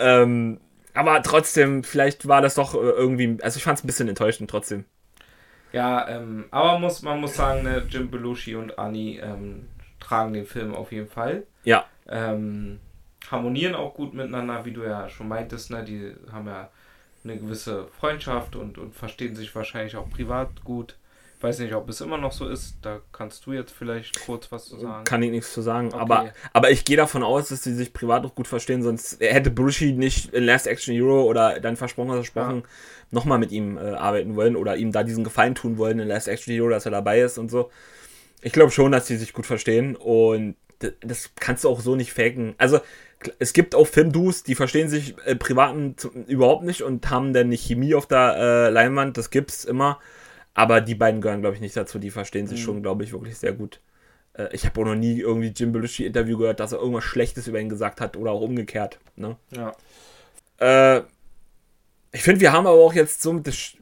ähm, aber trotzdem, vielleicht war das doch äh, irgendwie, also ich fand es ein bisschen enttäuschend trotzdem. Ja, ähm, aber muss, man muss sagen, ne, Jim Belushi und Annie ähm, tragen den Film auf jeden Fall. Ja. Ähm, harmonieren auch gut miteinander, wie du ja schon meintest, ne? Die haben ja eine gewisse Freundschaft und, und verstehen sich wahrscheinlich auch privat gut. Ich weiß nicht, ob es immer noch so ist, da kannst du jetzt vielleicht kurz was zu sagen. Kann ich nichts zu sagen, Okay. aber, aber ich gehe davon aus, dass sie sich privat auch gut verstehen, sonst hätte Belushi nicht in Last Action Hero oder dann versprochen, versprochen, ja. nochmal mit ihm äh, arbeiten wollen oder ihm da diesen Gefallen tun wollen in Last Action Hero, dass er dabei ist und so. Ich glaube schon, dass sie sich gut verstehen und das, das kannst du auch so nicht faken. Also es gibt auch Filmduos, die verstehen sich äh, privaten zum, überhaupt nicht und haben dann nicht Chemie auf der äh, Leinwand, das gibt's immer. Aber die beiden gehören, glaube ich, nicht dazu. Die verstehen sich mhm. schon, glaube ich, wirklich sehr gut. Äh, ich habe auch noch nie irgendwie Jim Belushi-Interview gehört, dass er irgendwas Schlechtes über ihn gesagt hat oder auch umgekehrt. Ne? Ja. Äh, ich finde, wir haben aber auch jetzt so mit das,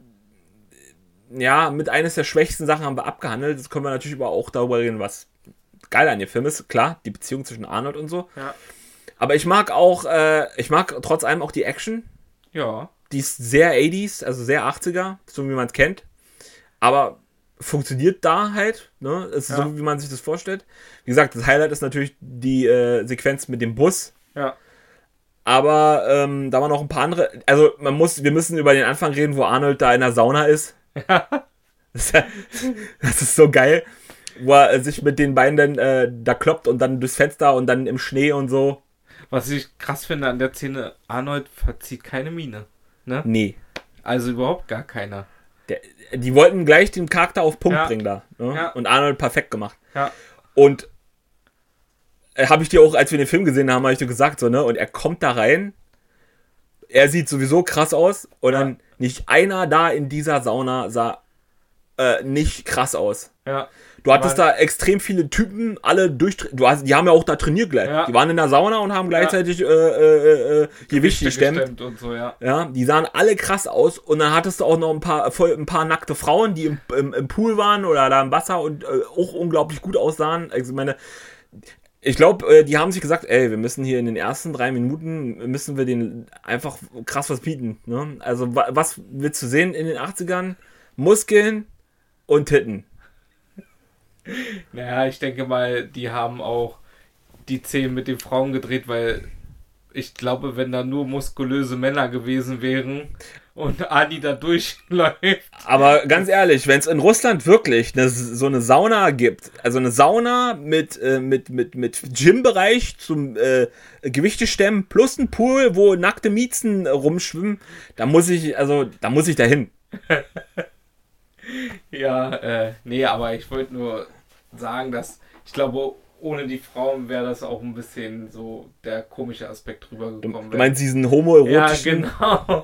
ja, mit eines der schwächsten Sachen haben wir abgehandelt. Jetzt können wir natürlich aber auch darüber reden, was geil an dem Film ist. Klar, die Beziehung zwischen Arnold und so. Ja. Aber ich mag auch, äh, ich mag trotz allem auch die Action. Ja. Die ist sehr achtziger, also sehr achtziger, so wie man es kennt. Aber funktioniert da halt, ne? Es ist ja. so, wie man sich das vorstellt. Wie gesagt, das Highlight ist natürlich die äh, Sequenz mit dem Bus. Ja. Aber ähm, da waren noch ein paar andere. Also man muss, wir müssen über den Anfang reden, wo Arnold da in der Sauna ist. Ja. Das, das ist so geil. Wo er sich mit den beiden dann äh, da kloppt und dann durchs Fenster und dann im Schnee und so. Was ich krass finde an der Szene, Arnold verzieht keine Miene. Ne? Nee. Also überhaupt gar keine. Der, die wollten gleich den Charakter auf Punkt ja. bringen da. Ne? Ja. Und Arnold perfekt gemacht. Ja. Und äh, habe ich dir auch, als wir den Film gesehen haben, habe ich dir gesagt, so, ne? Und er kommt da rein. Er sieht sowieso krass aus. Und ja. dann nicht einer da in dieser Sauna sah äh, nicht krass aus. Ja. Du hattest da extrem viele Typen, alle durch. Du hast, die haben ja auch da trainiert gleich. Ja. Die waren in der Sauna und haben gleichzeitig ja. äh, äh, äh, Gewichte gestemmt. Und so, ja. Ja, die sahen alle krass aus. Und dann hattest du auch noch ein paar, voll, ein paar nackte Frauen, die im, im, im Pool waren oder da im Wasser und äh, auch unglaublich gut aussahen. Also ich meine, ich glaube, äh, die haben sich gesagt, ey, wir müssen hier in den ersten drei Minuten, müssen wir denen einfach krass was bieten. Ne? Also wa- was willst du sehen in den achtzigern? Muskeln und Titten. Naja, ich denke mal, die haben auch die Szenen mit den Frauen gedreht, weil ich glaube, wenn da nur muskulöse Männer gewesen wären und Adi da durchläuft. Aber ganz ehrlich, wenn es in Russland wirklich eine, so eine Sauna gibt, also eine Sauna mit, äh, mit, mit, mit Gym-Bereich zum äh, Gewichtestemmen plus ein Pool, wo nackte Miezen rumschwimmen, da muss ich, also, da muss ich dahin. Ja, äh, nee, aber ich wollte nur sagen, dass ich glaube, ohne die Frauen wäre das auch ein bisschen so der komische Aspekt rübergekommen. Du, du meinst diesen homoerotischen? Ja, genau.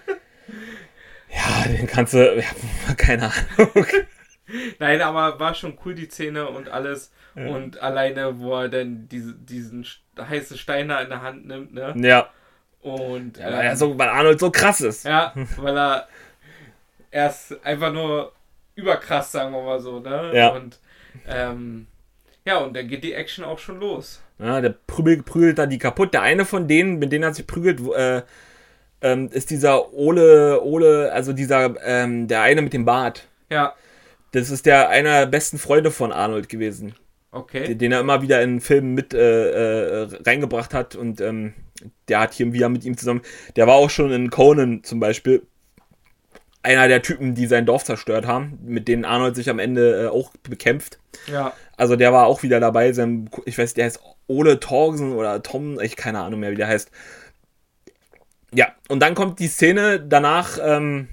Ja, den kannst du, ja, keine Ahnung. Nein, aber war schon cool die Szene und alles. Ja. Und alleine, wo er dann diese, diesen heißen Stein da in der Hand nimmt, ne? Ja. Und, ja, weil, ähm, so, weil Arnold so krass ist. Ja, weil er Er ist einfach nur überkrass, sagen wir mal so, ne? Ja. Und ähm, ja, und dann geht die Action auch schon los. Ja, der prügelt, prügelt da die kaputt. Der eine von denen, mit denen er sich prügelt, äh, ähm, ist dieser Ole, Ole, also dieser, ähm, der eine mit dem Bart. Ja. Das ist der einer der besten Freunde von Arnold gewesen. Okay. Den, den er immer wieder in Filmen mit äh, äh, reingebracht hat und ähm, der hat hier wieder mit ihm zusammen, der war auch schon in Conan zum Beispiel einer der Typen, die sein Dorf zerstört haben, mit denen Arnold sich am Ende äh, auch bekämpft. Ja. Also der war auch wieder dabei. Sein, ich weiß, der heißt Ole Torgsen oder Tom, ich keine Ahnung mehr, wie der heißt. Ja, und dann kommt die Szene danach, ähm,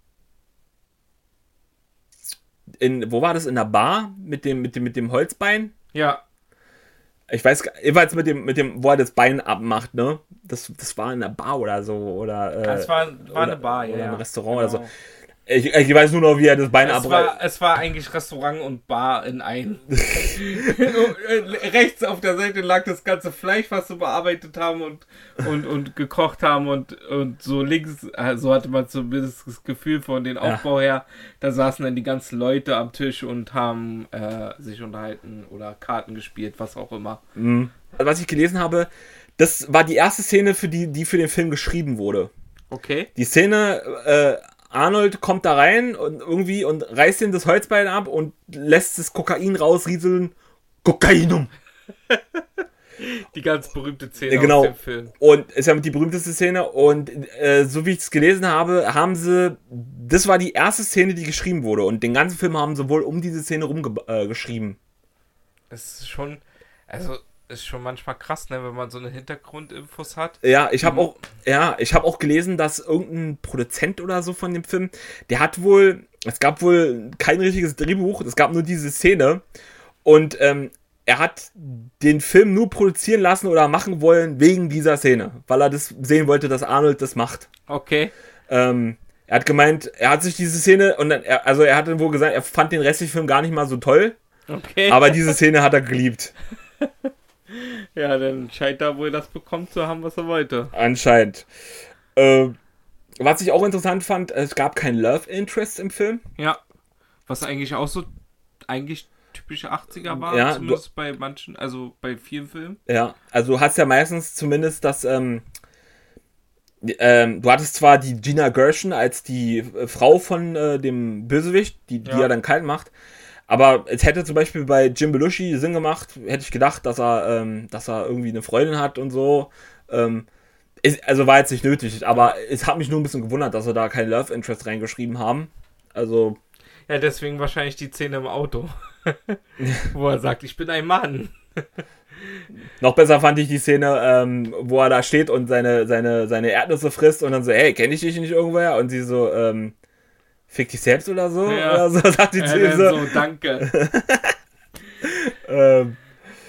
in, wo war das? In der Bar mit dem, mit dem, mit dem Holzbein? Ja. Ich weiß, jeweils mit dem, mit dem, wo er das Bein abmacht, ne? Das, das war in der Bar oder so, oder. Äh, das war, war oder, eine Bar, ja. Oder ein ja. Restaurant Genau. oder so. Ich, ich weiß nur noch, wie er das Bein es abreißt. war, es war eigentlich Restaurant und Bar in einem. Rechts auf der Seite lag das ganze Fleisch, was sie bearbeitet haben und, und, und gekocht haben. Und, und so links, so hatte man zumindest das Gefühl von den Aufbau her, da saßen dann die ganzen Leute am Tisch und haben äh, sich unterhalten oder Karten gespielt, was auch immer. Mhm. Was ich gelesen habe, das war die erste Szene, für die, die für den Film geschrieben wurde. Okay. Die Szene, äh, Arnold kommt da rein und irgendwie und reißt ihm das Holzbein ab und lässt das Kokain rausrieseln. Kokainum! Die ganz berühmte Szene genau. aus dem Film. Und ist ja die berühmteste Szene. Und äh, so wie ich es gelesen habe, haben sie, das war die erste Szene, die geschrieben wurde. Und den ganzen Film haben sie wohl um diese Szene rumgeschrieben. Äh, das ist schon, also ist schon manchmal krass, ne, wenn man so eine Hintergrundinfos hat. Ja, ich habe auch, ja, ich habe auch gelesen, dass irgendein Produzent oder so von dem Film, der hat wohl, es gab wohl kein richtiges Drehbuch, es gab nur diese Szene. Und ähm, er hat den Film nur produzieren lassen oder machen wollen wegen dieser Szene, weil er das sehen wollte, dass Arnold das macht. Okay. Ähm, er hat gemeint, er hat sich diese Szene und dann, er, also er hatte wohl gesagt, er fand den restlichen Film gar nicht mal so toll. Okay. Aber diese Szene hat er geliebt. Ja, dann scheint er wohl das bekommen zu haben, was er wollte. Anscheinend. Äh, was ich auch interessant fand, es gab kein Love Interest im Film. Ja. Was eigentlich auch so eigentlich typische achtziger war, ja, zumindest du, bei manchen, also bei vielen Filmen. Ja, also du hast ja meistens zumindest das, ähm, ähm, du hattest zwar die Gina Gershon als die äh, Frau von äh, dem Bösewicht, die, die Ja. er dann kalt macht, aber es hätte zum Beispiel bei Jim Belushi Sinn gemacht, hätte ich gedacht, dass er, ähm, dass er irgendwie eine Freundin hat und so. Ähm, ist, also war jetzt nicht nötig, aber es hat mich nur ein bisschen gewundert, dass sie da kein Love Interest reingeschrieben haben. Also. Ja, deswegen wahrscheinlich die Szene im Auto. Wo er sagt, ich bin ein Mann. Noch besser fand ich die Szene, ähm, wo er da steht und seine, seine, seine Erdnüsse frisst und dann so, hey, kenne ich dich nicht irgendwoher? Und sie so, ähm, fick dich selbst oder so? Ja. Oder so, sagt die zu Ja, ihm so. so, danke. ähm,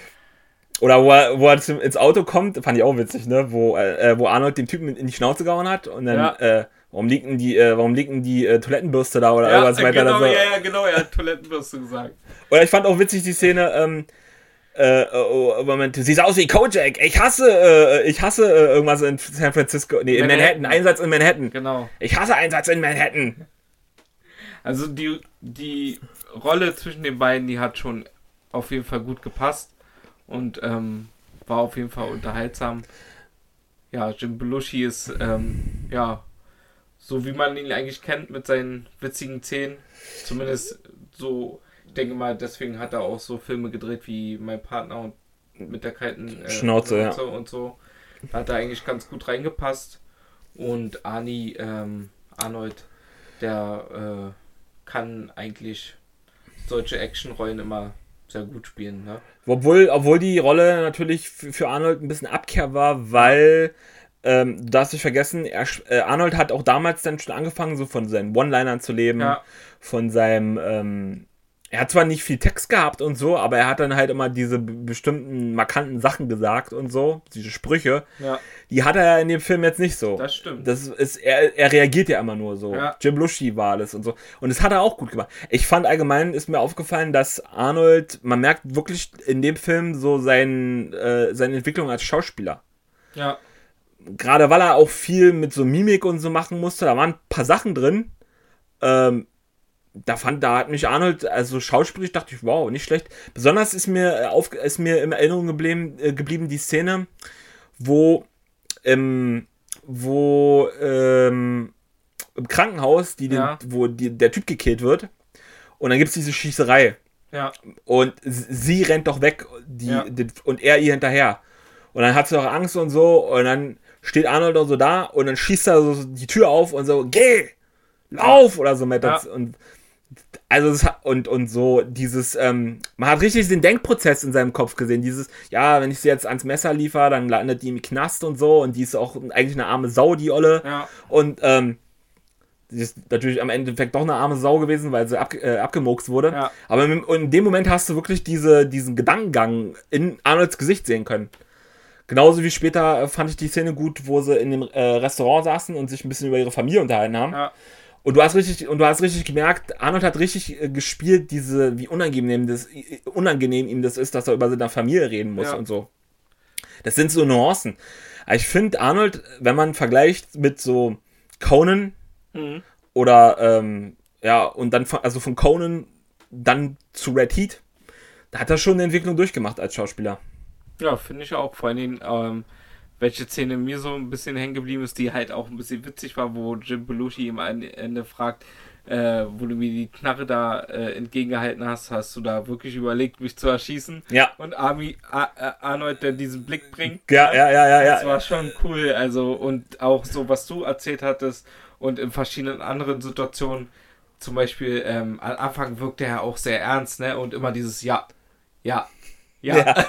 oder wo er, wo er zum- ins Auto kommt, fand ich auch witzig, ne? Wo, äh, wo Arnold dem Typen in die Schnauze gehauen hat und dann, Ja. äh, warum liegt denn die, äh, warum liegt denn die äh, Toilettenbürste da oder Ja, irgendwas weiter? genau, so. ja, ja, genau, er hat Toilettenbürste gesagt. Oder ich fand auch witzig die Szene, ähm, äh, oh, Moment, du siehst aus wie Kojak, ich hasse, äh, ich hasse äh, irgendwas in San Francisco, nee, in Manhattan. Manhattan. Einsatz in Manhattan. Genau. Ich hasse Einsatz in Manhattan. Also die, die Rolle zwischen den beiden, die hat schon auf jeden Fall gut gepasst und ähm, war auf jeden Fall unterhaltsam. Ja, Jim Belushi ist, ähm, ja, so wie man ihn eigentlich kennt mit seinen witzigen Zähnen. Zumindest so, ich denke mal, deswegen hat er auch so Filme gedreht wie Mein Partner und mit der kalten äh, Schnauze, ja. und so. Da hat er eigentlich ganz gut reingepasst. Und Arnie, ähm, Arnold, der äh, kann eigentlich solche Actionrollen immer sehr gut spielen, ne? Obwohl, obwohl die Rolle natürlich für, für Arnold ein bisschen Abkehr war, weil, ähm, du darfst nicht vergessen, er, äh, Arnold hat auch damals dann schon angefangen, so von seinen One-Linern zu leben, Ja. von seinem, ähm, er hat zwar nicht viel Text gehabt und so, aber er hat dann halt immer diese b- bestimmten markanten Sachen gesagt und so, diese Sprüche, Ja, die hat er ja in dem Film jetzt nicht so. das stimmt. Das ist, er, er reagiert ja immer nur so. Ja. Jim Belushi war das und so. Und das hat er auch gut gemacht. Ich fand allgemein, ist mir aufgefallen, dass Arnold, man merkt wirklich in dem Film so sein, äh, seine Entwicklung als Schauspieler. Ja, Gerade weil er auch viel mit so Mimik und so machen musste, da waren ein paar Sachen drin. Ähm, da fand, da hat mich Arnold, also schauspielerisch dachte ich, wow, nicht schlecht. Besonders ist mir, äh, auf, ist mir in Erinnerung geblieben, äh, geblieben die Szene, wo ähm, wo ähm, im Krankenhaus, die den, Ja. wo die, der Typ gekillt wird und dann gibt es diese Schießerei ja, und s- sie rennt doch weg die, Ja. die, und er ihr hinterher und dann hat sie auch Angst und so und dann steht Arnold auch so da und dann schießt er so die Tür auf und so, geh, lauf oder so mit Ja. das und also es hat, und, und so dieses, ähm, man hat richtig den Denkprozess in seinem Kopf gesehen, dieses, ja, wenn ich sie jetzt ans Messer liefere, dann landet die im Knast und so und die ist auch eigentlich eine arme Sau, die Olle. ja, Und ähm, sie ist natürlich am Endeffekt doch eine arme Sau gewesen, weil sie ab, äh, abgemurkst wurde. Ja. Aber in, in dem Moment hast du wirklich diese, diesen Gedankengang in Arnolds Gesicht sehen können. Genauso wie später äh, fand ich die Szene gut, wo sie in dem äh, Restaurant saßen und sich ein bisschen über ihre Familie unterhalten haben. ja, Und du hast richtig, und du hast richtig gemerkt, Arnold hat richtig äh, gespielt, diese, wie unangenehm das, äh, unangenehm ihm das ist, dass er über seine Familie reden muss Ja. und so. Das sind so Nuancen. Aber ich finde Arnold, wenn man vergleicht mit so Conan mhm. oder, ähm, ja, und dann, von, also von Conan dann zu Red Heat, da hat er schon eine Entwicklung durchgemacht als Schauspieler. Ja, finde ich auch. Vor allem, ähm, welche Szene mir so ein bisschen hängen geblieben ist, die halt auch ein bisschen witzig war, wo Jim Belushi ihm am Ende fragt, äh, wo du mir die Knarre da äh, entgegengehalten hast, hast du da wirklich überlegt, mich zu erschießen? Ja. Und Army, Ar Ar Arnold, der diesen Blick bringt. Ja, ja, ja, ja. Das ja. war schon cool, also und auch so, was du erzählt hattest und in verschiedenen anderen Situationen, zum Beispiel ähm, am Anfang wirkte er auch sehr ernst, ne, und immer dieses Ja, ja, ja. ja.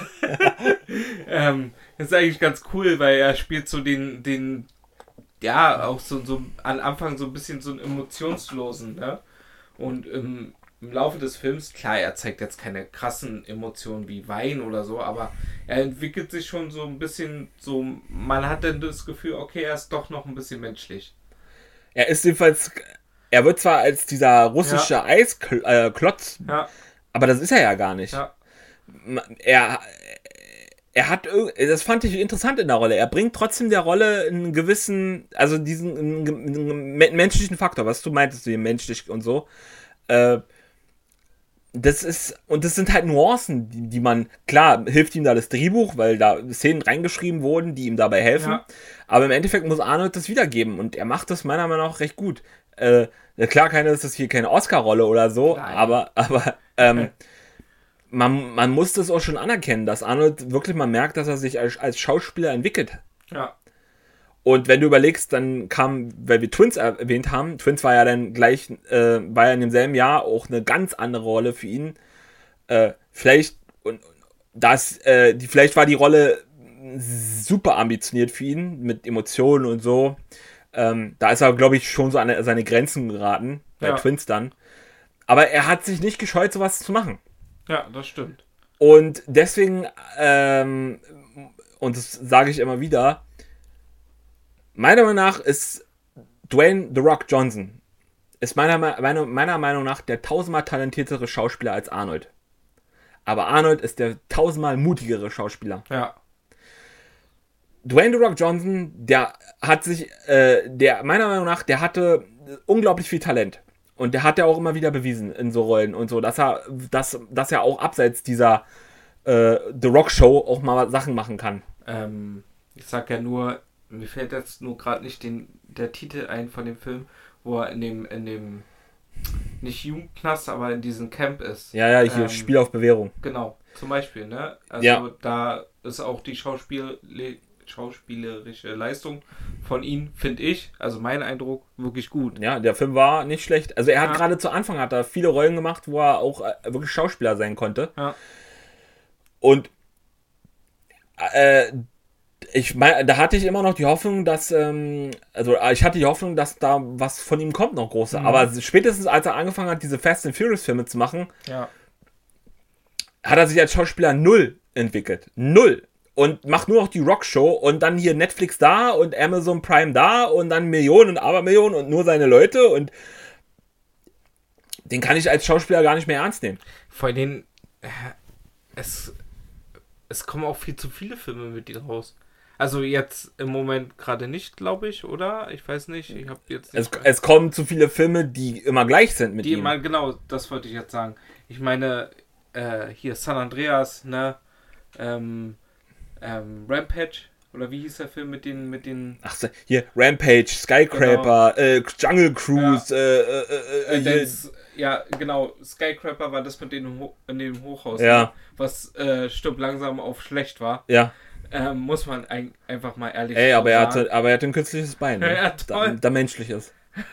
ähm, das ist eigentlich ganz cool, weil er spielt so den, den ja, auch so, so am Anfang so ein bisschen so einen emotionslosen, ne? Und im, im Laufe des Films, klar, er zeigt jetzt keine krassen Emotionen wie Wein oder so, aber er entwickelt sich schon so ein bisschen so, man hat dann das Gefühl, okay, er ist doch noch ein bisschen menschlich. Er ist jedenfalls, er wird zwar als dieser russische ja. Eisklotz, ja. aber das ist er ja gar nicht. Ja. Er, er hat, das fand ich interessant in der Rolle, er bringt trotzdem der Rolle einen gewissen, also diesen einen menschlichen Faktor, was du meintest, wie menschlich und so. Äh, das ist, und das sind halt Nuancen, die, die man, klar, hilft ihm da das Drehbuch, weil da Szenen reingeschrieben wurden, die ihm dabei helfen, ja. aber im Endeffekt muss Arnold das wiedergeben und er macht das meiner Meinung nach recht gut. Äh, klar, keine, ist das hier keine Oscar-Rolle oder so, Nein. aber, aber ähm, man, man muss das auch schon anerkennen, dass Arnold wirklich mal merkt, dass er sich als, als Schauspieler entwickelt. Ja. Und wenn du überlegst, dann kam, weil wir Twins erwähnt haben, Twins war ja dann gleich, äh, war ja in demselben Jahr auch eine ganz andere Rolle für ihn. Äh, vielleicht, und das, äh, die, vielleicht war die Rolle super ambitioniert für ihn, mit Emotionen und so. Ähm, da ist er, glaube ich, schon so an seine Grenzen geraten, bei ja. Twins dann. Aber er hat sich nicht gescheut, sowas zu machen. Ja, das stimmt. Und deswegen, ähm, und das sage ich immer wieder, meiner Meinung nach ist Dwayne The Rock Johnson, ist meiner, meiner, meiner Meinung nach der tausendmal talentiertere Schauspieler als Arnold. Aber Arnold ist der tausendmal mutigere Schauspieler. Ja. Dwayne The Rock Johnson, der hat sich, äh, der meiner Meinung nach, der hatte unglaublich viel Talent. Und der hat ja auch immer wieder bewiesen in so Rollen und so, dass er, dass, dass er auch abseits dieser äh, The Rock Show auch mal Sachen machen kann. Ähm, ich sag ja nur, mir fällt jetzt nur gerade nicht den, der Titel ein von dem Film, wo er in dem, in dem, nicht Jugendknast, aber in diesem Camp ist. Ja, ja, hier ähm, Spiel auf Bewährung. Genau, zum Beispiel, ne? Also ja. da ist auch die Schauspiel, schauspielerische Leistung von ihm, finde ich, also mein Eindruck, wirklich gut. Ja, der Film war nicht schlecht. Also er hat ja. gerade zu Anfang hat er viele Rollen gemacht, wo er auch äh, wirklich Schauspieler sein konnte. Ja. Und äh, ich meine, da hatte ich immer noch die Hoffnung, dass, ähm, also ich hatte die Hoffnung, dass da was von ihm kommt, noch große. Mhm. Aber spätestens als er angefangen hat, diese Fast and Furious Filme zu machen, ja. hat er sich als Schauspieler null entwickelt. Null. Und macht nur noch die Rock-Show und dann hier Netflix da und Amazon Prime da und dann Millionen und Abermillionen und nur seine Leute und den kann ich als Schauspieler gar nicht mehr ernst nehmen. Vor allem, äh, es, es kommen auch viel zu viele Filme mit ihm raus. Also jetzt im Moment gerade nicht, glaube ich, oder? Ich weiß nicht, ich habe jetzt nicht es, es kommen zu viele Filme, die immer gleich sind mit die ihm. Immer, genau, das wollte ich jetzt sagen. Ich meine, äh, hier San Andreas, ne, ähm, Ähm, Rampage, oder wie hieß der Film mit den, mit den... Ach, hier, Rampage, Skycraper, genau. äh, Jungle Cruise, ja. äh, äh, äh, äh, das, ja, genau, Skycraper war das mit dem, Ho- in dem Hochhaus, ja. ne, was äh, stirbt langsam auf schlecht war. Ja. Ähm, muss man ein, einfach mal ehrlich Ey, aber er, sagen. hatte, aber er hat ein künstliches Bein, ne? Ja, toll. Da, da menschlich ist.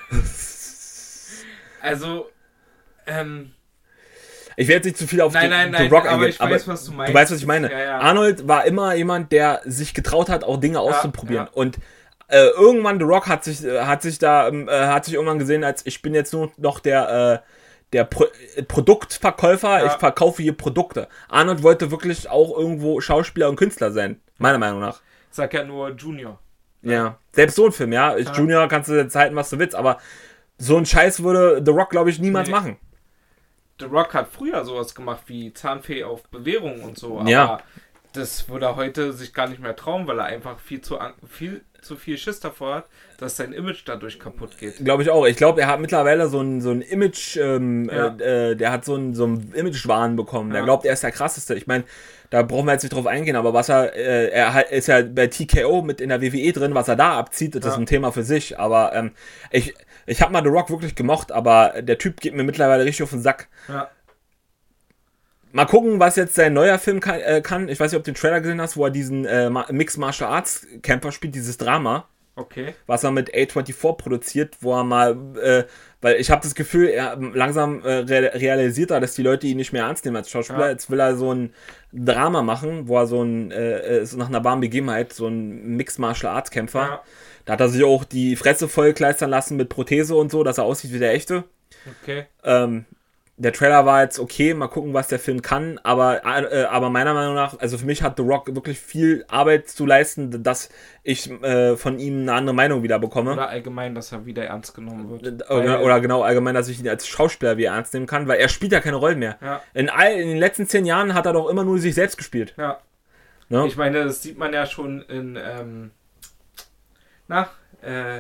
Also, ähm... Ich werde jetzt nicht zu viel auf nein, The, nein, nein, The Rock aber eingehen, ich weiß, was du meinst. Du weißt, was ich meine. Ja, ja. Arnold war immer jemand, der sich getraut hat, auch Dinge ja, auszuprobieren. Ja. Und äh, irgendwann, The Rock hat sich, äh, hat sich da, äh, hat sich irgendwann gesehen, als ich bin jetzt nur noch der, äh, der Pro- Produktverkäufer, ja. Ich verkaufe hier Produkte. Arnold wollte wirklich auch irgendwo Schauspieler und Künstler sein, meiner Meinung nach. Ich sag ja nur Junior. Ja, ja. Selbst so ein Film, ja. ja. Junior kannst du jetzt halten, was du willst, aber so einen Scheiß würde The Rock, glaube ich, niemals nee. machen. The Rock hat früher sowas gemacht wie Zahnfee auf Bewährung und so, aber ja. das würde er heute sich gar nicht mehr trauen, weil er einfach viel zu viel zu viel Schiss davor hat, dass sein Image dadurch kaputt geht. Glaube ich auch. Ich glaube, er hat mittlerweile so ein, so ein Image, ähm, Ja. äh, der hat so ein, so ein Image-Wahn bekommen. Der Ja. glaubt, er ist der krasseste. Ich meine, da brauchen wir jetzt nicht drauf eingehen, aber was er, äh, er hat, ist ja bei T K O mit in der W W E drin, was er da abzieht, das Ja. ist ein Thema für sich. Aber ähm, ich, ich habe mal The Rock wirklich gemocht, aber der Typ geht mir mittlerweile richtig auf den Sack. Ja. Mal gucken, was jetzt sein neuer Film kann. Äh, kann. Ich weiß nicht, ob du den Trailer gesehen hast, wo er diesen äh, Mixed Martial Arts Kämpfer spielt, dieses Drama. Okay. Was er mit A vierundzwanzig produziert, wo er mal, äh, weil ich habe das Gefühl, er langsam äh, realisiert er, dass die Leute ihn nicht mehr ernst nehmen als Schauspieler. Ja. Jetzt will er so ein Drama machen, wo er so ein, äh, so nach einer warmen Begebenheit, so ein Mixed Martial Arts Kämpfer. Ja. Da hat er sich auch die Fresse vollkleistern lassen mit Prothese und so, dass er aussieht wie der echte. Okay. Ähm, der Trailer war jetzt okay, mal gucken, was der Film kann, aber, äh, aber meiner Meinung nach, also für mich hat The Rock wirklich viel Arbeit zu leisten, dass ich äh, von ihm eine andere Meinung wieder bekomme. Oder allgemein, dass er wieder ernst genommen wird. Oder, oder genau allgemein, dass ich ihn als Schauspieler wieder ernst nehmen kann, weil er spielt ja keine Rollen mehr. Ja. In, all, in den letzten zehn Jahren hat er doch immer nur sich selbst gespielt. Ja. Ne? Ich meine, das sieht man ja schon in, ähm, na, äh,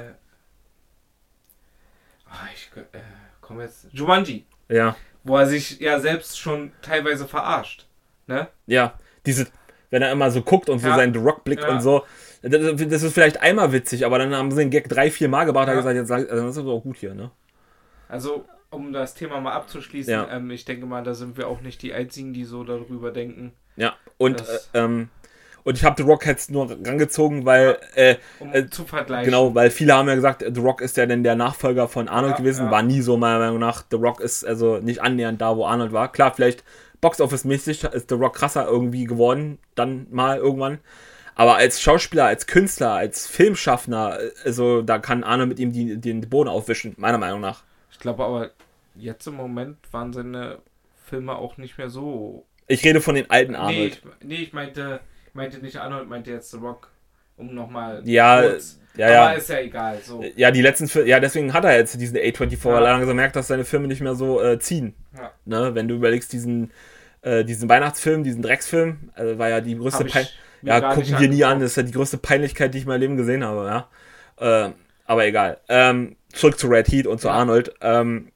oh, ich äh, komme jetzt, Jumanji. Ja. Wo er sich ja selbst schon teilweise verarscht. Ne? Ja, diese, wenn er immer so guckt und so Ja. seinen The Rock-Blick Ja. und so. Das, das ist vielleicht einmal witzig, aber dann haben sie den Gag drei, vier Mal gebracht und Ja. gesagt, jetzt sag- also das ist auch gut hier, ne? Also, um das Thema mal abzuschließen, Ja. ähm, ich denke mal, da sind wir auch nicht die Einzigen, die so darüber denken. Ja, und, Das- äh, ähm, und ich habe The Rock jetzt nur rangezogen, weil, äh, Um äh, zu vergleichen. genau, weil viele haben ja gesagt, The Rock ist ja denn der Nachfolger von Arnold Ja, gewesen, ja. war nie so meiner Meinung nach. The Rock ist also nicht annähernd da, wo Arnold war. Klar, vielleicht Box-Office-mäßig ist The Rock krasser irgendwie geworden, dann mal irgendwann. Aber als Schauspieler, als Künstler, als Filmschaffner, also da kann Arnold mit ihm die, den Boden aufwischen, meiner Meinung nach. Ich glaube aber, jetzt im Moment waren seine Filme auch nicht mehr so. Ich rede von den alten Nee, Arnold. ich, nee, ich meinte, ich meinte nicht Arnold, ich meinte jetzt The Rock. Um nochmal Ja, kurz. ja, aber ja. ist ja egal. So. Ja, die letzten Filme, ja, deswegen hat er jetzt diesen A vierundzwanzig, Ja. weil er langsam merkt, dass seine Filme nicht mehr so äh, ziehen. Ja. Ne? Wenn du überlegst, diesen, äh, diesen Weihnachtsfilm, diesen Drecksfilm, also war ja die größte Hab ich Pein mir Ja, gar gucken nicht wir nie an, angeguckt. das ist ja die größte Peinlichkeit, die ich in meinem Leben gesehen habe, ja. Äh, aber egal. Ähm, zurück zu Red Heat und zu Ja. Arnold. Ähm,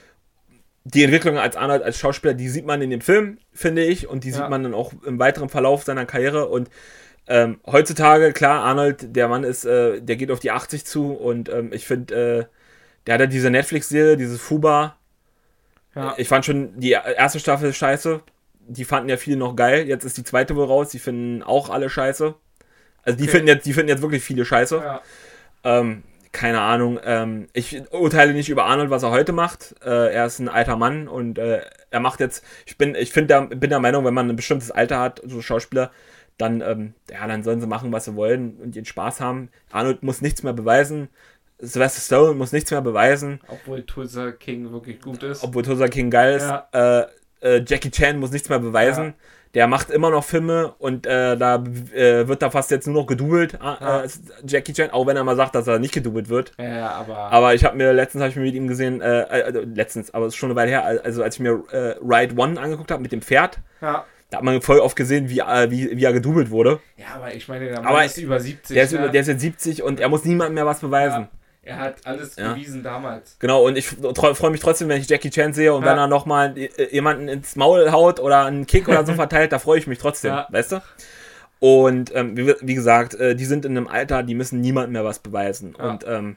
die Entwicklung als Arnold, als Schauspieler, die sieht man in dem Film, finde ich, und die Ja. sieht man dann auch im weiteren Verlauf seiner Karriere. Und ähm, heutzutage, klar, Arnold, der Mann ist, äh, der geht auf die achtzig zu und ähm, ich finde, äh, der hat ja diese Netflix-Serie, dieses Fuba. Ja. Ich fand schon die erste Staffel scheiße. Die fanden ja viele noch geil. Jetzt ist die zweite wohl raus. Die finden auch alle scheiße. Also die Okay. finden jetzt, die finden jetzt wirklich viele scheiße. Ja. Ähm, keine Ahnung. Ähm, ich urteile nicht über Arnold, was er heute macht. Äh, er ist ein alter Mann und äh, er macht jetzt. Ich bin, ich find der, bin der Meinung, wenn man ein bestimmtes Alter hat, so Schauspieler, dann, ähm, ja, dann sollen sie machen, was sie wollen und ihren Spaß haben. Arnold muss nichts mehr beweisen. Sylvester Stallone muss nichts mehr beweisen, Obwohl Tulsa King wirklich gut ist. obwohl Tulsa King geil ist. Ja. Äh, äh, Jackie Chan muss nichts mehr beweisen. Ja. Der macht immer noch Filme und äh, da äh, wird da fast jetzt nur noch gedoubelt, äh, Ja. äh, Jackie Chan, auch wenn er mal sagt, dass er nicht gedoubelt wird. Ja, ja, aber. Aber ich habe mir, letztens habe ich mir mit ihm gesehen, äh, äh, letztens, aber es ist schon eine Weile her, also als ich mir äh, Ride One angeguckt habe mit dem Pferd, ja. da hat man voll oft gesehen, wie, äh, wie, wie er gedoubelt wurde. ja, aber ich meine, der Mann Aber ist über siebzig. Der ist, ne? über, der ist jetzt siebzig und er muss niemandem mehr was beweisen. Ja. Er hat alles Ja. bewiesen damals. Genau, und ich freue mich trotzdem, wenn ich Jackie Chan sehe und Ja. wenn er nochmal jemanden ins Maul haut oder einen Kick oder so verteilt, da freue ich mich trotzdem, Ja. weißt du? Und ähm, wie, wie gesagt, äh, die sind in einem Alter, die müssen niemandem mehr was beweisen. Ja. Und ähm,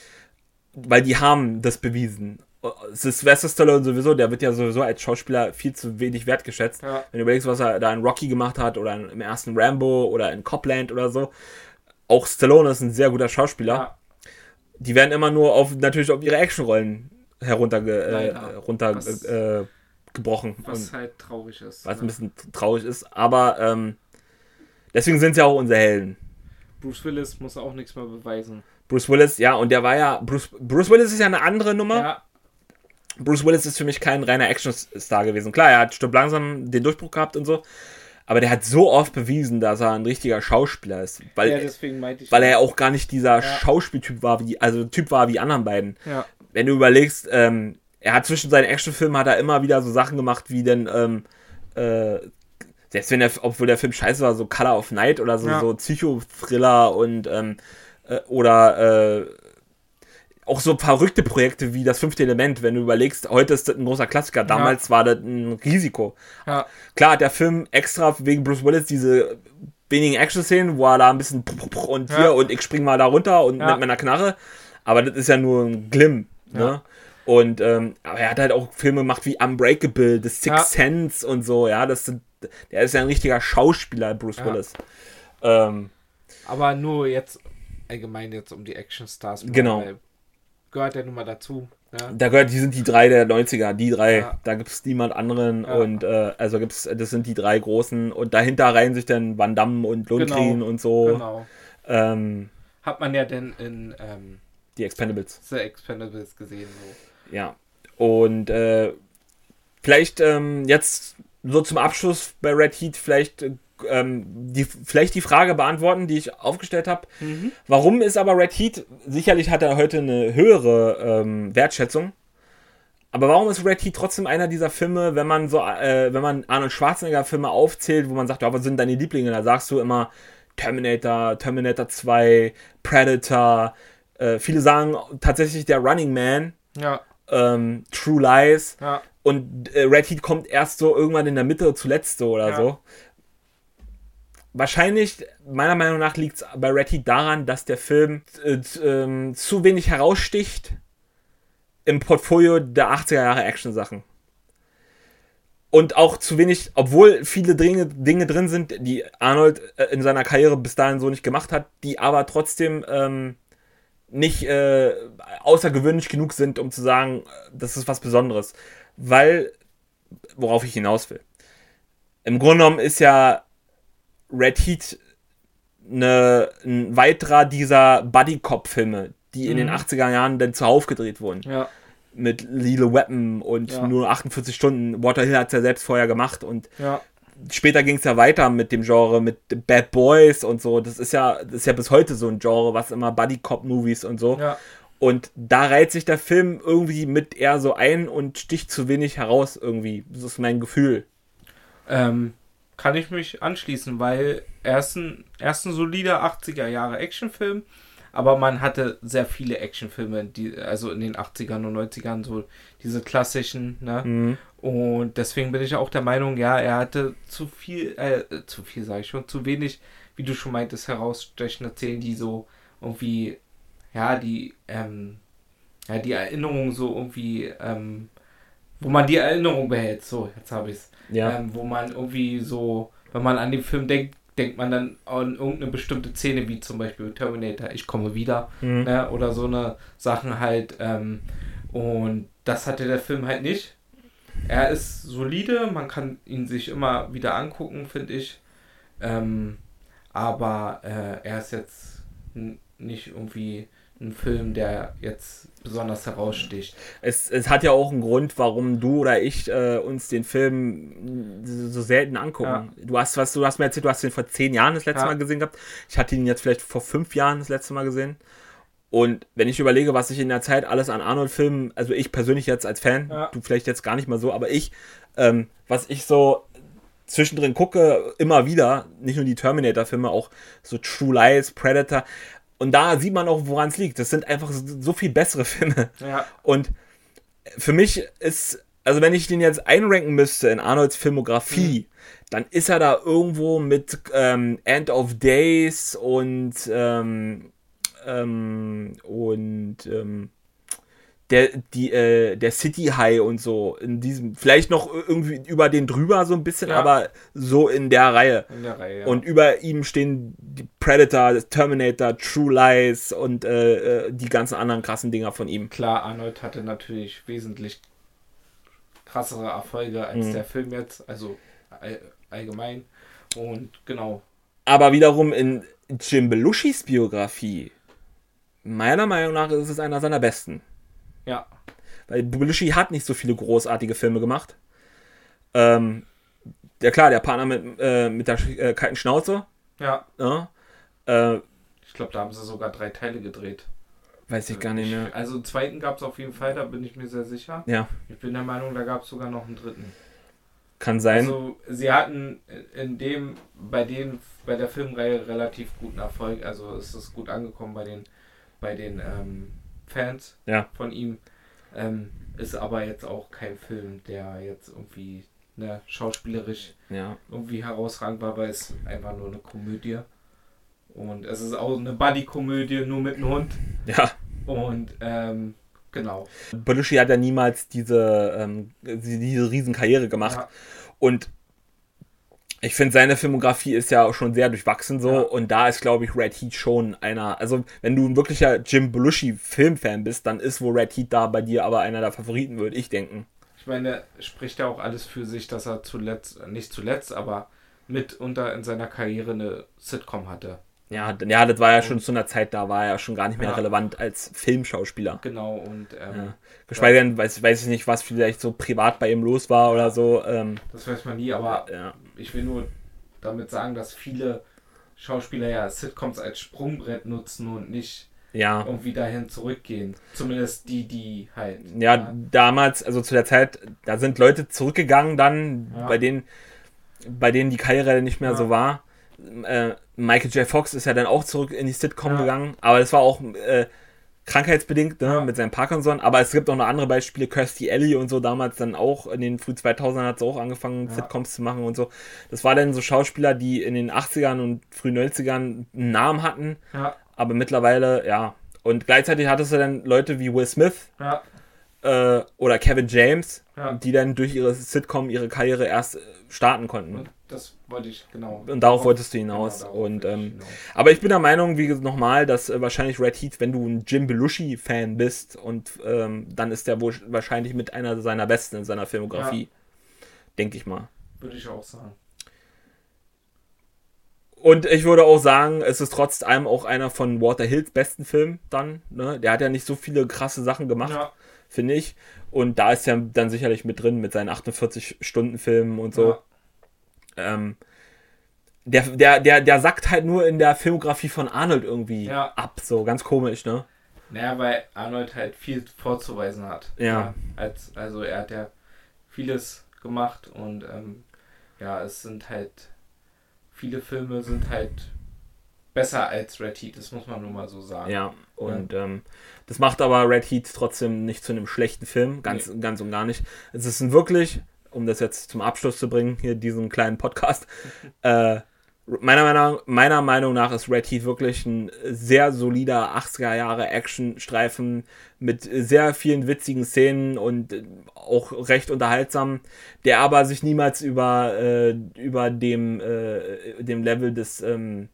weil die haben das bewiesen. Sylvester Stallone sowieso, der wird ja sowieso als Schauspieler viel zu wenig wertgeschätzt. Ja. Wenn du überlegst, was er da in Rocky gemacht hat oder im ersten Rambo oder in Copland oder so. Auch Stallone ist ein sehr guter Schauspieler. Ja. Die werden immer nur auf natürlich auf ihre Actionrollen herunterge äh, Leider. runter Was- äh, gebrochen. Was Und halt traurig ist. was ein ne? bisschen traurig ist. Aber ähm, deswegen sind sie auch unsere Helden. Bruce Willis muss auch nichts mehr beweisen. Bruce Willis, ja, und der war ja. Bruce, Bruce Willis ist ja eine andere Nummer. Ja, Bruce Willis ist für mich kein reiner Actionstar gewesen. Klar, er hat Stück langsam den Durchbruch gehabt und so. Aber der hat so oft bewiesen, dass er ein richtiger Schauspieler ist. Weil, ja, deswegen meinte ich. weil er ja auch gar nicht dieser Ja. Schauspieltyp war, wie, also Typ war wie die anderen beiden. Ja, Wenn du überlegst, ähm, er hat zwischen seinen Actionfilmen hat er immer wieder so Sachen gemacht, wie denn ähm, äh, selbst wenn der, obwohl der Film scheiße war, so Color of Night oder so, Ja. so Psychothriller und ähm, äh, oder äh, auch so verrückte Projekte wie das fünfte Element, wenn du überlegst, heute ist das ein großer Klassiker, damals ja. war das ein Risiko. Ja. Klar hat der Film extra wegen Bruce Willis diese wenigen Action-Szenen, wo er da ein bisschen und hier ja. und ich spring mal da runter und ja. mit meiner Knarre, aber das ist ja nur ein Glimm, ne? Ja. Und ähm, aber er hat halt auch Filme gemacht wie Unbreakable, The Sixth ja. Sense und so, ja, das sind, der ist ja ein richtiger Schauspieler, Bruce ja. Willis. Ähm, aber nur jetzt allgemein jetzt um die Action-Stars. Genau. Gehört ja nun mal dazu. Ja. Da gehört, die sind die drei der neunziger, die drei. Ja. Da gibt es niemand anderen ja. und äh, also gibt's, das sind die drei großen und dahinter reihen sich dann Van Damme und Lundgren genau. und so. Genau. Ähm, Hat man ja denn in ähm, die Expendables. The Expendables gesehen. So. Ja. Und äh, vielleicht ähm, jetzt so zum Abschluss bei Red Heat vielleicht ähm, die, vielleicht die Frage beantworten, die ich aufgestellt habe. Mhm. Warum ist aber Red Heat, sicherlich hat er heute eine höhere ähm, Wertschätzung, aber warum ist Red Heat trotzdem einer dieser Filme, wenn man so, äh, wenn man Arnold Schwarzenegger Filme aufzählt, wo man sagt, ja, was sind deine Lieblinge? Da sagst du immer Terminator, Terminator zwei, Predator, äh, viele sagen tatsächlich der Running Man, ja. ähm, True Lies, ja. und äh, Red Heat kommt erst so irgendwann in der Mitte zuletzt so oder ja. so. Wahrscheinlich, meiner Meinung nach, liegt es bei Red Heat daran, dass der Film äh, äh, zu wenig heraussticht im Portfolio der achtziger Jahre Action-Sachen. Und auch zu wenig, obwohl viele Dinge, Dinge drin sind, die Arnold äh, in seiner Karriere bis dahin so nicht gemacht hat, die aber trotzdem ähm, nicht äh, außergewöhnlich genug sind, um zu sagen, das ist was Besonderes. Weil, worauf ich hinaus will. Im Grunde genommen ist ja Red Heat eine, ein weiterer dieser Buddy-Cop-Filme, die mhm. in den achtziger Jahren dann zuhauf gedreht wurden. Ja. Mit Lethal Weapon und ja. nur achtundvierzig Stunden. Walter Hill hat es ja selbst vorher gemacht und ja. später ging es ja weiter mit dem Genre, mit Bad Boys und so. Das ist ja, das ist ja bis heute so ein Genre, was immer Buddy-Cop-Movies und so. Ja. Und da reiht sich der Film irgendwie mit eher so ein und sticht zu wenig heraus irgendwie. Das ist mein Gefühl. Ähm, kann ich mich anschließen, weil er ist ein, er ist ein solider achtziger Jahre Actionfilm, aber man hatte sehr viele Actionfilme, die, also in den achtzigern und neunzigern, so diese klassischen, ne? Mhm. Und deswegen bin ich auch der Meinung, ja, er hatte zu viel, äh, zu viel sage ich schon, zu wenig, wie du schon meintest, herausstechende Szenen, die so irgendwie, ja, die, ähm, ja, die Erinnerung so irgendwie, ähm, wo man die Erinnerung behält, so, jetzt habe ich es. Ja. Ähm, wo man irgendwie so, wenn man an den Film denkt, denkt man dann an irgendeine bestimmte Szene, wie zum Beispiel Terminator, ich komme wieder, mhm. ne, oder so eine Sachen halt, ähm, und das hatte der Film halt nicht. Er ist solide, man kann ihn sich immer wieder angucken, finde ich, ähm, aber äh, er ist jetzt n- nicht irgendwie ein Film, der jetzt besonders heraussticht. Es, es hat ja auch einen Grund, warum du oder ich äh, uns den Film so selten angucken. Ja. Du hast was, du hast mir erzählt, du hast den vor zehn Jahren das letzte ja. Mal gesehen gehabt. Ich hatte ihn jetzt vielleicht vor fünf Jahren das letzte Mal gesehen. Und wenn ich überlege, was ich in der Zeit alles an Arnold-Filmen, also ich persönlich jetzt als Fan, ja. du vielleicht jetzt gar nicht mal so, aber ich, ähm, was ich so zwischendrin gucke, immer wieder, nicht nur die Terminator-Filme, auch so True Lies, Predator. Und da sieht man auch, woran es liegt. Das sind einfach so viel bessere Filme. Ja. Und für mich ist, also wenn ich den jetzt einranken müsste in Arnolds Filmografie, mhm. dann ist er da irgendwo mit ähm, End of Days und ähm, ähm, und ähm, der, die, äh, der City High und so in diesem, vielleicht noch irgendwie über den drüber so ein bisschen, ja. aber so in der Reihe. In der Reihe, ja. Und über ihm stehen die Predator, Terminator, True Lies und äh, die ganzen anderen krassen Dinger von ihm. Klar, Arnold hatte natürlich wesentlich krassere Erfolge als mhm. der Film jetzt, also all, allgemein. Und genau. Aber wiederum in Jim Belushis Biografie, meiner Meinung nach ist es einer seiner besten. Ja. Weil Belushi hat nicht so viele großartige Filme gemacht. Ähm, ja klar, der Partner mit, äh, mit der äh, kalten Schnauze. Ja. ja. Äh, ich glaube, da haben sie sogar drei Teile gedreht. Weiß ich gar nicht mehr. Ich, also einen zweiten gab es auf jeden Fall, da bin ich mir sehr sicher. Ja. Ich bin der Meinung, da gab es sogar noch einen dritten. Kann sein. Also sie hatten in dem, bei den, bei der Filmreihe relativ guten Erfolg. Also es ist gut angekommen bei den, bei den ähm, Fans ja. von ihm. Ähm, ist aber jetzt auch kein Film, der jetzt irgendwie ne, schauspielerisch ja. irgendwie herausragend war, weil es einfach nur eine Komödie. Und es ist auch eine Buddy-Komödie, nur mit einem Hund. Ja. Und ähm, genau. Belushi hat ja niemals diese, ähm, diese riesen Karriere gemacht. Ja. Und ich finde, seine Filmografie ist ja auch schon sehr durchwachsen so. Ja. Und da ist, glaube ich, Red Heat schon einer. Also, wenn du ein wirklicher Jim Belushi-Filmfan bist, dann ist wohl Red Heat da bei dir aber einer der Favoriten, würde ich denken. Ich meine, spricht ja auch alles für sich, dass er zuletzt, nicht zuletzt, aber mitunter in seiner Karriere eine Sitcom hatte. Ja, ja, das war ja schon zu einer Zeit, da war er ja schon gar nicht mehr ja. relevant als Filmschauspieler. Genau, und ähm, ja. geschweige denn, weiß, weiß ich nicht, was vielleicht so privat bei ihm los war oder so. Ähm, das weiß man nie, aber ja. ich will nur damit sagen, dass viele Schauspieler ja Sitcoms als Sprungbrett nutzen und nicht ja. irgendwie dahin zurückgehen. Zumindest die, die halt. Ja, ja, damals, also zu der Zeit, da sind Leute zurückgegangen dann, ja. bei denen, bei denen die Karriere nicht mehr ja. so war. Äh, Michael J. Fox ist ja dann auch zurück in die Sitcom ja. gegangen, aber das war auch äh, krankheitsbedingt ne, ja. mit seinem Parkinson, aber es gibt auch noch andere Beispiele, Kirstie Alley und so, damals dann auch, in den früh zweitausendern hat sie auch angefangen, ja. Sitcoms zu machen und so. Das war dann so Schauspieler, die in den achtzigern und frühen neunzigern einen Namen hatten, ja. aber mittlerweile, ja. Und gleichzeitig hattest du dann Leute wie Will Smith ja. äh, oder Kevin James, ja. die dann durch ihre Sitcom ihre Karriere erst starten konnten. Und das wollte ich, genau. Und darauf wolltest du hinaus. Genau, und, ähm, hinaus. Aber ich bin der Meinung, wie nochmal, dass äh, wahrscheinlich Red Heat, wenn du ein Jim Belushi-Fan bist, und ähm, dann ist der wohl wahrscheinlich mit einer seiner besten in seiner Filmografie. Ja. Denke ich mal. Würde ich auch sagen. Und ich würde auch sagen, es ist trotz allem auch einer von Walter Hills besten Filmen dann. Ne? Der hat ja nicht so viele krasse Sachen gemacht, ja. finde ich. Und da ist er dann sicherlich mit drin, mit seinen achtundvierzig-Stunden-Filmen und so. Ja. Ähm, der, der, der, der sackt halt nur in der Filmografie von Arnold irgendwie ja. ab. So ganz komisch, ne? Naja, weil Arnold halt viel vorzuweisen hat. Ja. ja als, also er hat ja vieles gemacht und ähm, ja, es sind halt viele Filme sind halt besser als Red Heat, das muss man nur mal so sagen. Ja, und ja. Ähm, das macht aber Red Heat trotzdem nicht zu einem schlechten Film, ganz, nee. ganz und gar nicht. Es ist ein wirklich, um das jetzt zum Abschluss zu bringen, hier diesen kleinen Podcast, äh, meiner, Meinung, meiner Meinung nach ist Red Heat wirklich ein sehr solider achtziger Jahre Actionstreifen mit sehr vielen witzigen Szenen und auch recht unterhaltsam, der aber sich niemals über, äh, über dem, äh, dem Level des ähm,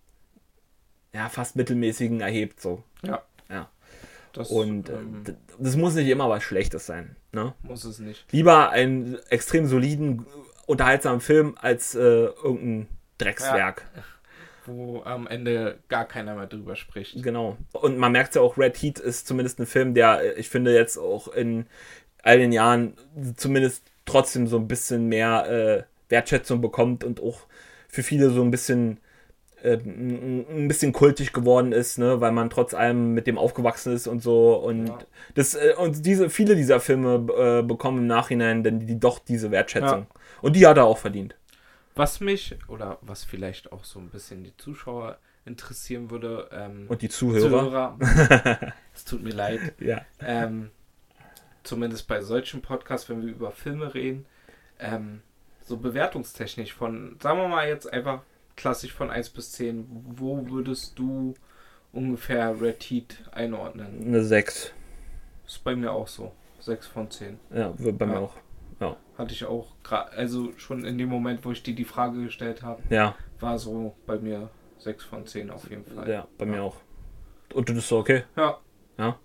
ja, fast mittelmäßigen erhebt. So. Ja. ja. Das, und ähm, äh, das muss nicht immer was Schlechtes sein. Ne? Muss es nicht. Lieber einen extrem soliden, unterhaltsamen Film als äh, irgendein Dreckswerk. Ja, wo am Ende gar keiner mehr drüber spricht. Genau. Und man merkt ja auch, Red Heat ist zumindest ein Film, der, ich finde, jetzt auch in all den Jahren zumindest trotzdem so ein bisschen mehr äh, Wertschätzung bekommt und auch für viele so ein bisschen äh, ein bisschen kultig geworden ist, ne, weil man trotz allem mit dem aufgewachsen ist und so. Und ja. das äh, und diese viele dieser Filme äh, bekommen im Nachhinein dann die doch diese Wertschätzung. Ja. Und die hat er auch verdient. Was mich, oder was vielleicht auch so ein bisschen die Zuschauer interessieren würde. Ähm, und die Zuhörer. Zuhörer. Es tut mir leid. Ja. Ähm, zumindest bei solchen Podcasts, wenn wir über Filme reden, ähm, so bewertungstechnisch von, sagen wir mal jetzt einfach klassisch von eins bis zehn, wo würdest du ungefähr Red Heat einordnen? Eine sechs. Ist bei mir auch so. sechs von zehn. Ja, bei mir ja. auch. Ja. Hatte ich auch gerade, also schon in dem Moment, wo ich dir die Frage gestellt habe, ja. war so bei mir sechs von zehn auf jeden Fall. Ja, bei ja. mir auch. Und du bist so okay? Ja. Ja.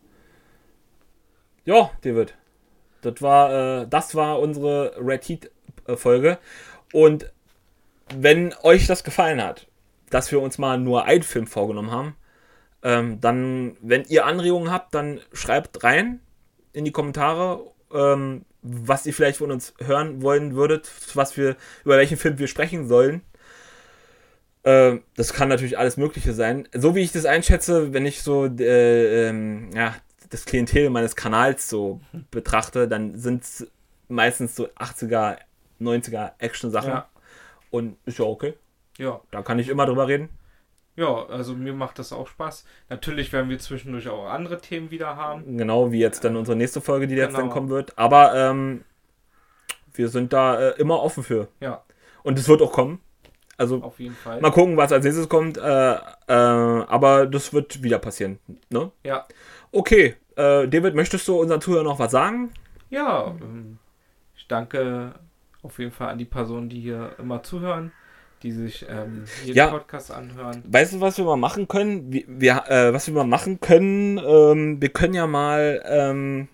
Ja, David. Das war, äh, das war unsere Red Heat Folge. Und wenn euch das gefallen hat, dass wir uns mal nur einen Film vorgenommen haben, ähm, dann, wenn ihr Anregungen habt, dann schreibt rein in die Kommentare, ähm, was ihr vielleicht von uns hören wollen würdet, was wir, über welchen Film wir sprechen sollen. Äh, das kann natürlich alles Mögliche sein. So wie ich das einschätze, wenn ich so äh, ähm, ja, das Klientel meines Kanals so betrachte, dann sind es meistens so achtziger, neunziger Action-Sachen. Ja. Und ist ja okay. Ja. Da kann ich immer drüber reden. Ja, also mir macht das auch Spaß. Natürlich werden wir zwischendurch auch andere Themen wieder haben. Genau, wie jetzt dann unsere nächste Folge, die Genau. jetzt dann kommen wird. Aber ähm, wir sind da äh, immer offen für. Ja. Und es wird auch kommen. Also auf jeden Fall. Mal gucken, was als nächstes kommt. Äh, äh, aber das wird wieder passieren. Ne? Ja. Okay, äh, David, möchtest du unseren Zuhörern noch was sagen? Ja, ähm, ich danke auf jeden Fall an die Personen, die hier immer zuhören, die sich ähm, jeden Ja. Podcast anhören. Weißt du, was wir mal machen können? Wir, wir, äh, was wir mal machen können, ähm, wir können ja mal, ähm,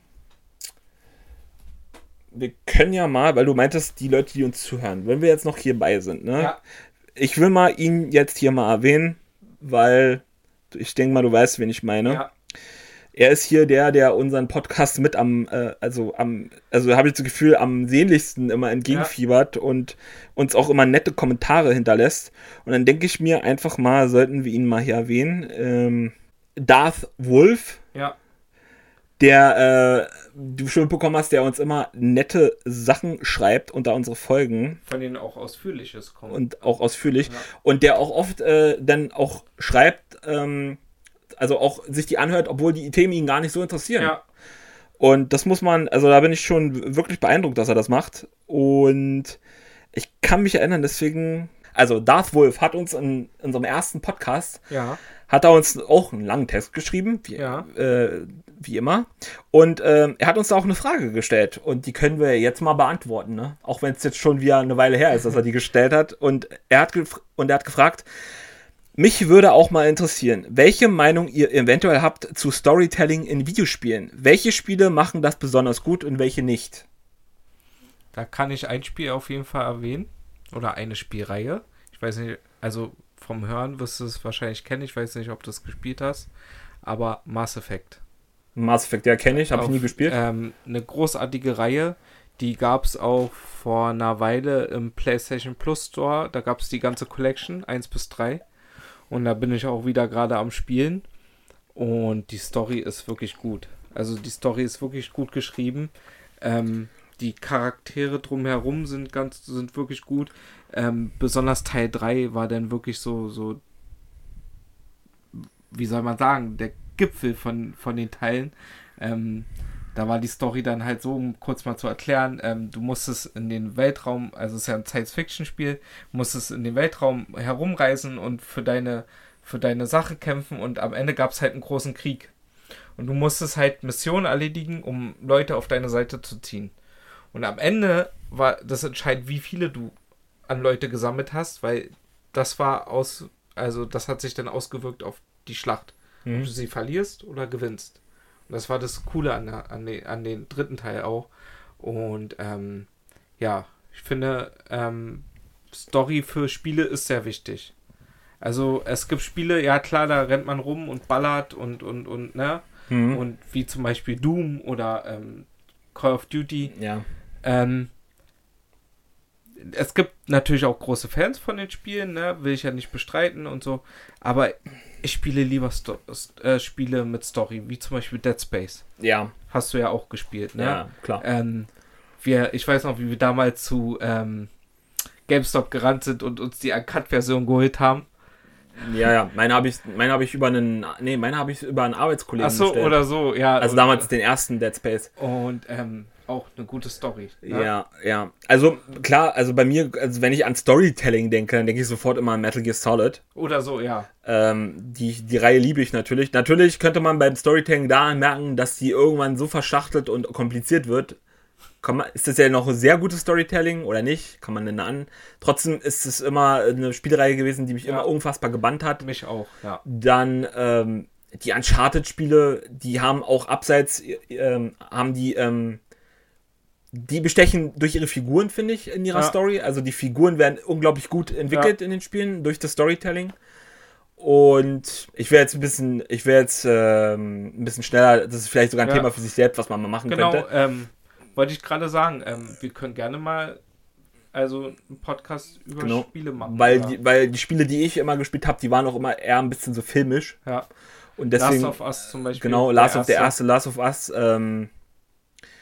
wir können ja mal, weil du meintest, die Leute, die uns zuhören, wenn wir jetzt noch hierbei sind, ne? Ja. Ich will mal ihn jetzt hier mal erwähnen, weil ich denke mal, du weißt, wen ich meine. Ja. Er ist hier der, der unseren Podcast mit am, äh, also am, also habe ich das Gefühl, am sehnlichsten immer entgegenfiebert ja. und uns auch immer nette Kommentare hinterlässt. Und dann denke ich mir einfach mal, sollten wir ihn mal hier erwähnen. Ähm, Darth Wolf. Ja. Der, äh, du schon bekommen hast, der uns immer nette Sachen schreibt unter unsere Folgen. Von denen auch Ausführliches kommt. Und auch ausführlich. Ja. Und der auch oft äh, dann auch schreibt, ähm, also auch sich die anhört, obwohl die Themen ihn gar nicht so interessieren. Ja. Und das muss man, also da bin ich schon wirklich beeindruckt, dass er das macht. Und ich kann mich erinnern, deswegen, also Darth Wolf hat uns in, in unserem ersten Podcast, ja. hat er uns auch einen langen Text geschrieben, wie, ja. äh, wie immer. Und ähm, er hat uns da auch eine Frage gestellt. Und die können wir jetzt mal beantworten, ne? Auch wenn es jetzt schon wieder eine Weile her ist, dass er die gestellt hat. Und er hat, gef- und er hat gefragt, mich würde auch mal interessieren, welche Meinung ihr eventuell habt zu Storytelling in Videospielen. Welche Spiele machen das besonders gut und welche nicht? Da kann ich ein Spiel auf jeden Fall erwähnen. Oder eine Spielreihe. Ich weiß nicht, also vom Hören wirst du es wahrscheinlich kennen. Ich weiß nicht, ob du es gespielt hast. Aber Mass Effect. Mass Effect, ja, kenne ich, habe ich nie gespielt. Ähm, eine großartige Reihe. Die gab es auch vor einer Weile im PlayStation Plus Store. Da gab es die ganze Collection, eins bis drei. Und da bin ich auch wieder gerade am Spielen. Und die Story ist wirklich gut. Also die Story ist wirklich gut geschrieben. Ähm, die Charaktere drumherum sind ganz, sind wirklich gut. Ähm, besonders Teil drei war dann wirklich so, so, wie soll man sagen, der Gipfel von, von den Teilen. Ähm, da war die Story dann halt so, um kurz mal zu erklären, ähm, du musstest in den Weltraum, also es ist ja ein Science-Fiction-Spiel, musstest in den Weltraum herumreisen und für deine, für deine Sache kämpfen und am Ende gab es halt einen großen Krieg. Und du musstest halt Missionen erledigen, um Leute auf deine Seite zu ziehen. Und am Ende war das entscheidend, wie viele du an Leute gesammelt hast, weil das war aus, also das hat sich dann ausgewirkt auf die Schlacht. Mhm. Ob du sie verlierst oder gewinnst. Und das war das Coole an, der, an, den, an den dritten Teil auch. Und ähm, ja, ich finde, ähm, Story für Spiele ist sehr wichtig. Also es gibt Spiele, ja klar, da rennt man rum und ballert und, und, und, ne? Mhm. Und wie zum Beispiel Doom oder ähm, Call of Duty. Ja. Ähm, es gibt natürlich auch große Fans von den Spielen, ne? Will ich ja nicht bestreiten und so. Aber ich spiele lieber Sto- äh, Spiele mit Story, wie zum Beispiel Dead Space. Ja. Hast du ja auch gespielt, ne? Ja, klar. Ähm, wir, ich weiß noch, wie wir damals zu ähm, GameStop gerannt sind und uns die Uncut-Version geholt haben. Ja, ja, meine habe ich, meine habe ich über einen, nee, meine habe ich über einen Arbeitskollegen Ach so, bestellt. oder so, ja. Also und, damals den ersten Dead Space. Und ähm, auch eine gute Story. Ne? Ja, ja. Also klar, also bei mir, also wenn ich an Storytelling denke, dann denke ich sofort immer an Metal Gear Solid. Oder so, ja. Ähm, die, die Reihe liebe ich natürlich. Natürlich könnte man beim Storytelling da merken, dass die irgendwann so verschachtelt und kompliziert wird. Kann man, ist das ja noch sehr gutes Storytelling oder nicht? Kann man denn an? Trotzdem ist es immer eine Spielreihe gewesen, die mich Ja. immer unfassbar gebannt hat. Mich auch, ja. Dann ähm, die Uncharted-Spiele, die haben auch abseits, ähm, haben die, ähm, die bestechen durch ihre Figuren, finde ich, in ihrer Ja. Story. Also die Figuren werden unglaublich gut entwickelt ja. in den Spielen durch das Storytelling. Und ich wäre jetzt ein bisschen, ich wäre jetzt ähm, ein bisschen schneller, das ist vielleicht sogar ein Ja. Thema für sich selbst, was man mal machen Genau, könnte. ähm, wollte ich gerade sagen, ähm, wir können gerne mal also einen Podcast über Genau. Spiele machen. Weil oder? die, weil die Spiele, die ich immer gespielt habe, die waren auch immer eher ein bisschen so filmisch. Ja. Und deswegen, Last of Us zum Beispiel. genau, Last of, der erste Last of Us. Ähm,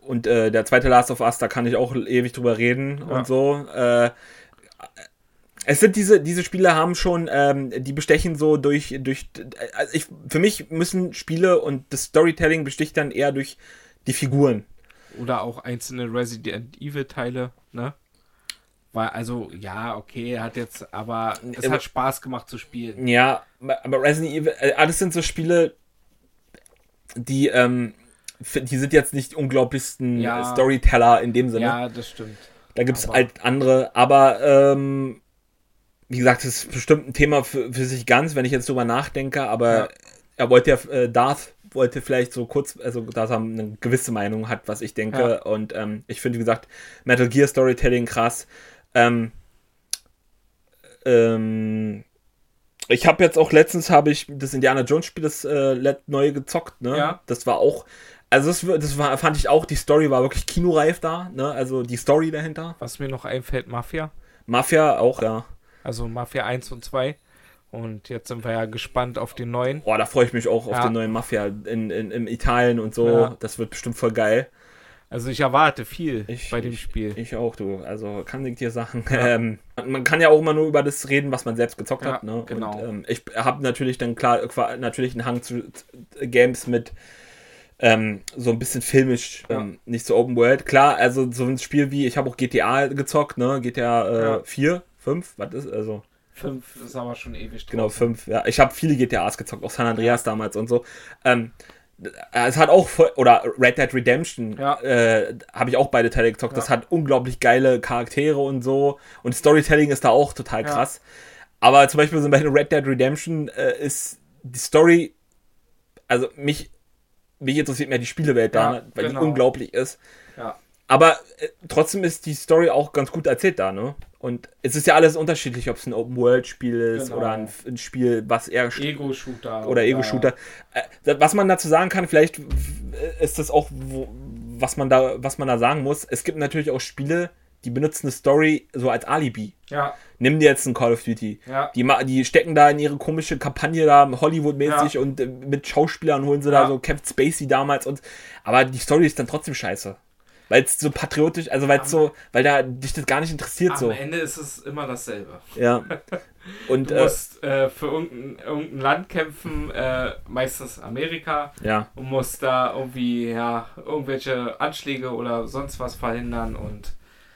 und äh, der zweite Last of Us, da kann ich auch ewig drüber reden Ja. und so. Äh, es sind diese, diese Spiele haben schon, ähm, die bestechen so durch, durch also ich, für mich müssen Spiele und das Storytelling besticht dann eher durch die Figuren. Oder auch einzelne Resident Evil Teile, ne? Weil, also, ja, okay, hat jetzt, aber es Aber- hat Spaß gemacht zu spielen. Ja, aber Resident Evil, äh, alles sind so Spiele, die, ähm, f- die sind jetzt nicht die unglaublichsten Ja. Storyteller in dem Sinne. Ja, das stimmt. Da gibt es aber- halt andere, aber ähm, wie gesagt, das ist bestimmt ein Thema für, für sich ganz, wenn ich jetzt drüber nachdenke, aber Ja. er wollte ja, äh, Darth wollte vielleicht so kurz, also dass er eine gewisse Meinung hat, was ich denke, Ja. und ähm, ich finde, wie gesagt, Metal Gear Storytelling krass. Ähm, ähm, ich habe jetzt auch letztens, habe ich das Indiana Jones Spiel, das äh, let- neue gezockt, ne? Ja. Das war auch, also das, das war, fand ich auch, die Story war wirklich kinoreif da, ne? Also die Story dahinter. Was mir noch einfällt, Mafia. Mafia auch, ja. Also Mafia eins und zwei. Und jetzt sind wir ja gespannt auf den neuen. Boah, da freue ich mich auch auf Ja. den neuen Mafia in, in, in Italien und so. Ja. Das wird bestimmt voll geil. Also ich erwarte viel Ich- bei dem Spiel. Ich auch, du. Also kann ich dir sagen. Ähm, man kann ja auch immer nur über das reden, was man selbst gezockt Ja, hat. Ne? genau. Und, ähm, ich habe natürlich dann klar qua- natürlich einen Hang zu, zu Games mit ähm, so ein bisschen filmisch, Ja. ähm, nicht so Open World. Klar, also so ein Spiel wie, ich habe auch G T A gezockt, ne? G T A äh, Ja. vier, fünf, was ist, also Fünf ist aber schon ewig drauf. genau, fünf, ja. Ich habe viele G T As gezockt, auch San Andreas damals und so. Ähm, es hat auch voll, oder Red Dead Redemption, Ja. äh, habe ich auch beide Teile gezockt. Das Ja. hat unglaublich geile Charaktere und so. Und Storytelling ist da auch total Ja. krass. Aber zum Beispiel so bei Red Dead Redemption äh, ist die Story, also mich, mich interessiert mehr die Spielewelt da, Ja, ne? Weil genau. die unglaublich ist. Ja. Aber äh, trotzdem ist die Story auch ganz gut erzählt da, ne? Und es ist ja alles unterschiedlich, ob es ein Open-World-Spiel ist Genau. oder ein, ein Spiel, was eher Ego-Shooter. oder Ego-Shooter. Äh, was man dazu sagen kann, vielleicht ist das auch, wo, was man da, was man da sagen muss. Es gibt natürlich auch Spiele, die benutzen eine Story so als Alibi. Ja, Nimm dir jetzt ein Call of Duty. ja. Die, ma- die stecken da in ihre komische Kampagne da, Hollywood-mäßig, Ja. und äh, mit Schauspielern holen sie Ja. da so Kevin Spacey damals, und aber die Story ist dann trotzdem scheiße. Weil es so patriotisch, also weil es so, weil da dich das gar nicht interessiert Am so. Ende ist es immer dasselbe. Ja. Und Du äh, musst äh, für irgendein, irgendein Land kämpfen, äh, meistens Amerika, ja. und musst da irgendwie, ja, irgendwelche Anschläge oder sonst was verhindern. Und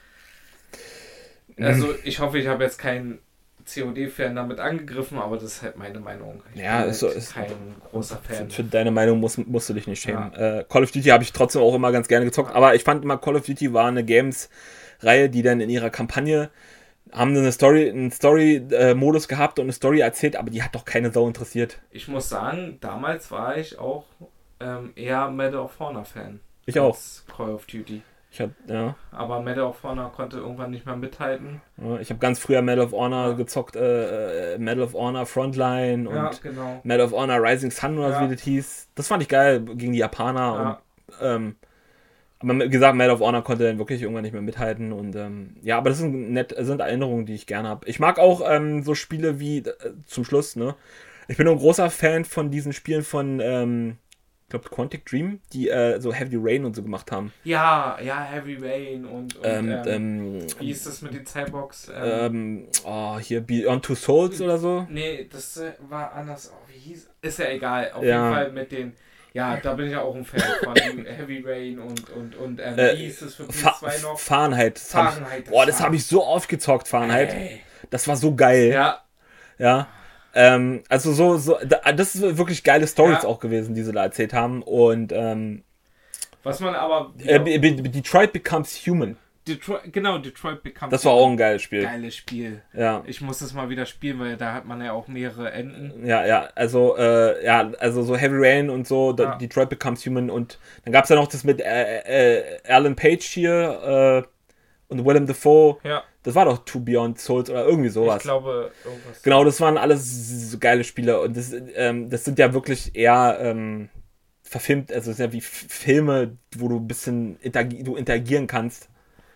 Mhm. also ich hoffe, ich habe jetzt keinen C O D-Fan damit angegriffen, aber das ist halt meine Meinung. Ich Ja, bin ist so- halt ist- kein großer Fan. Für deine Meinung musst, musst du dich nicht schämen. Äh, Call of Duty habe ich trotzdem auch immer ganz gerne gezockt, aber ich fand immer, Call of Duty war eine Games-Reihe, die dann in ihrer Kampagne haben eine Story, einen Story-Modus gehabt und eine Story erzählt, aber die hat doch keine Sau interessiert. Ich muss sagen, damals war ich auch ähm, eher Medal of Honor-Fan. Ich auch. als Call of Duty. Ich hab, ja, Aber Medal of Honor konnte irgendwann nicht mehr mithalten. ja, ich habe ganz früher Medal of Honor Ja. gezockt, äh, äh, Medal of Honor Frontline und Ja, genau. Medal of Honor Rising Sun oder so, Ja. wie das hieß. Das fand ich geil gegen die Japaner. Ja. Und, ähm, aber wie gesagt, Medal of Honor konnte dann wirklich irgendwann nicht mehr mithalten. Und ähm, ja, aber das sind, nett, sind Erinnerungen, die ich gerne habe. Ich mag auch ähm, so Spiele wie, äh, zum Schluss, ne? Ich bin ein großer Fan von diesen Spielen von, ähm, ich glaube, Quantic Dream, die äh, so Heavy Rain und so gemacht haben. Ja, ja, Heavy Rain und, und Ähm, ähm, ähm, wie ist das mit den Cyborgs? Ähm, ähm, oh, hier Beyond Two Souls oder so. nee, das äh, war anders. Oh, wie hieß? Ist ja egal. Auf Ja. jeden Fall mit den. Ja, da bin ich ja auch ein Fan von Heavy Rain und und und ähm, Äh, wie hieß das für P S Fa zwei noch? Fahrenheit. Das hab ich, Fahrenheit. boah, das war- habe ich so oft gezockt, Fahrenheit. Ey. Das war so geil. Ja, Ja. Ähm, also so, so, da- das ist wirklich geile Stories Ja. auch gewesen, die sie da erzählt haben. Und ähm, was man aber. äh, Be- Be- Detroit Becomes Human. Detroit, genau, Detroit Become Das war auch ein geiles Spiel. geiles Spiel. Ja. Ich muss das mal wieder spielen, weil da hat man ja auch mehrere Enden. Ja, ja, also, äh, ja, also so Heavy Rain und so, da- Ja. Detroit Becomes Human, und dann gab es ja noch das mit äh, äh, Alan Page hier äh, und Willem Dafoe. Ja, Das war doch To Beyond Souls oder irgendwie sowas. ich glaube, irgendwas. Genau, das waren alles so geile Spiele, und das, ähm, das sind ja wirklich eher ähm, verfilmt, also es sind ja wie F- Filme, wo du ein bisschen interagi du interagieren kannst.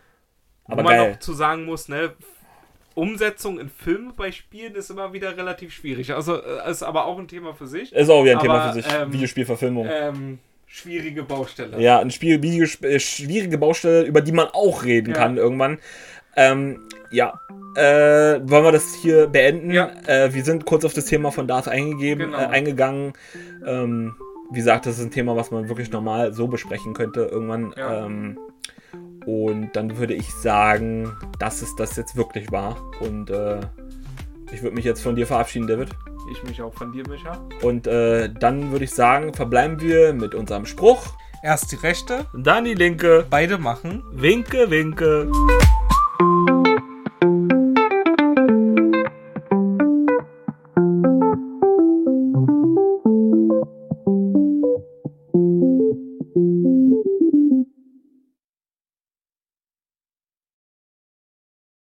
Aber Wo man geil. noch zu sagen muss, ne, Umsetzung in Filme bei Spielen ist immer wieder relativ schwierig. Also äh, ist aber auch ein Thema für sich. Ist auch wieder ein Thema aber, für sich. ähm, Videospielverfilmung. Ähm, schwierige Baustelle. Ja, eine schwierige, schwierige Baustelle, über die man auch reden ja. kann irgendwann. Ähm, ja, äh, wollen wir das hier beenden? Ja. Äh, wir sind kurz auf das Thema von Darth eingegeben, genau. äh, eingegangen. Ähm, wie gesagt, das ist ein Thema, was man wirklich normal so besprechen könnte irgendwann. Ja. Ähm, und dann würde ich sagen, dass es das jetzt wirklich war. Und äh, ich würde mich jetzt von dir verabschieden, David. Ich mich auch von dir, Micha. Und äh, dann würde ich sagen, verbleiben wir mit unserem Spruch. Erst die rechte, dann die linke. Beide machen. Winke, winke.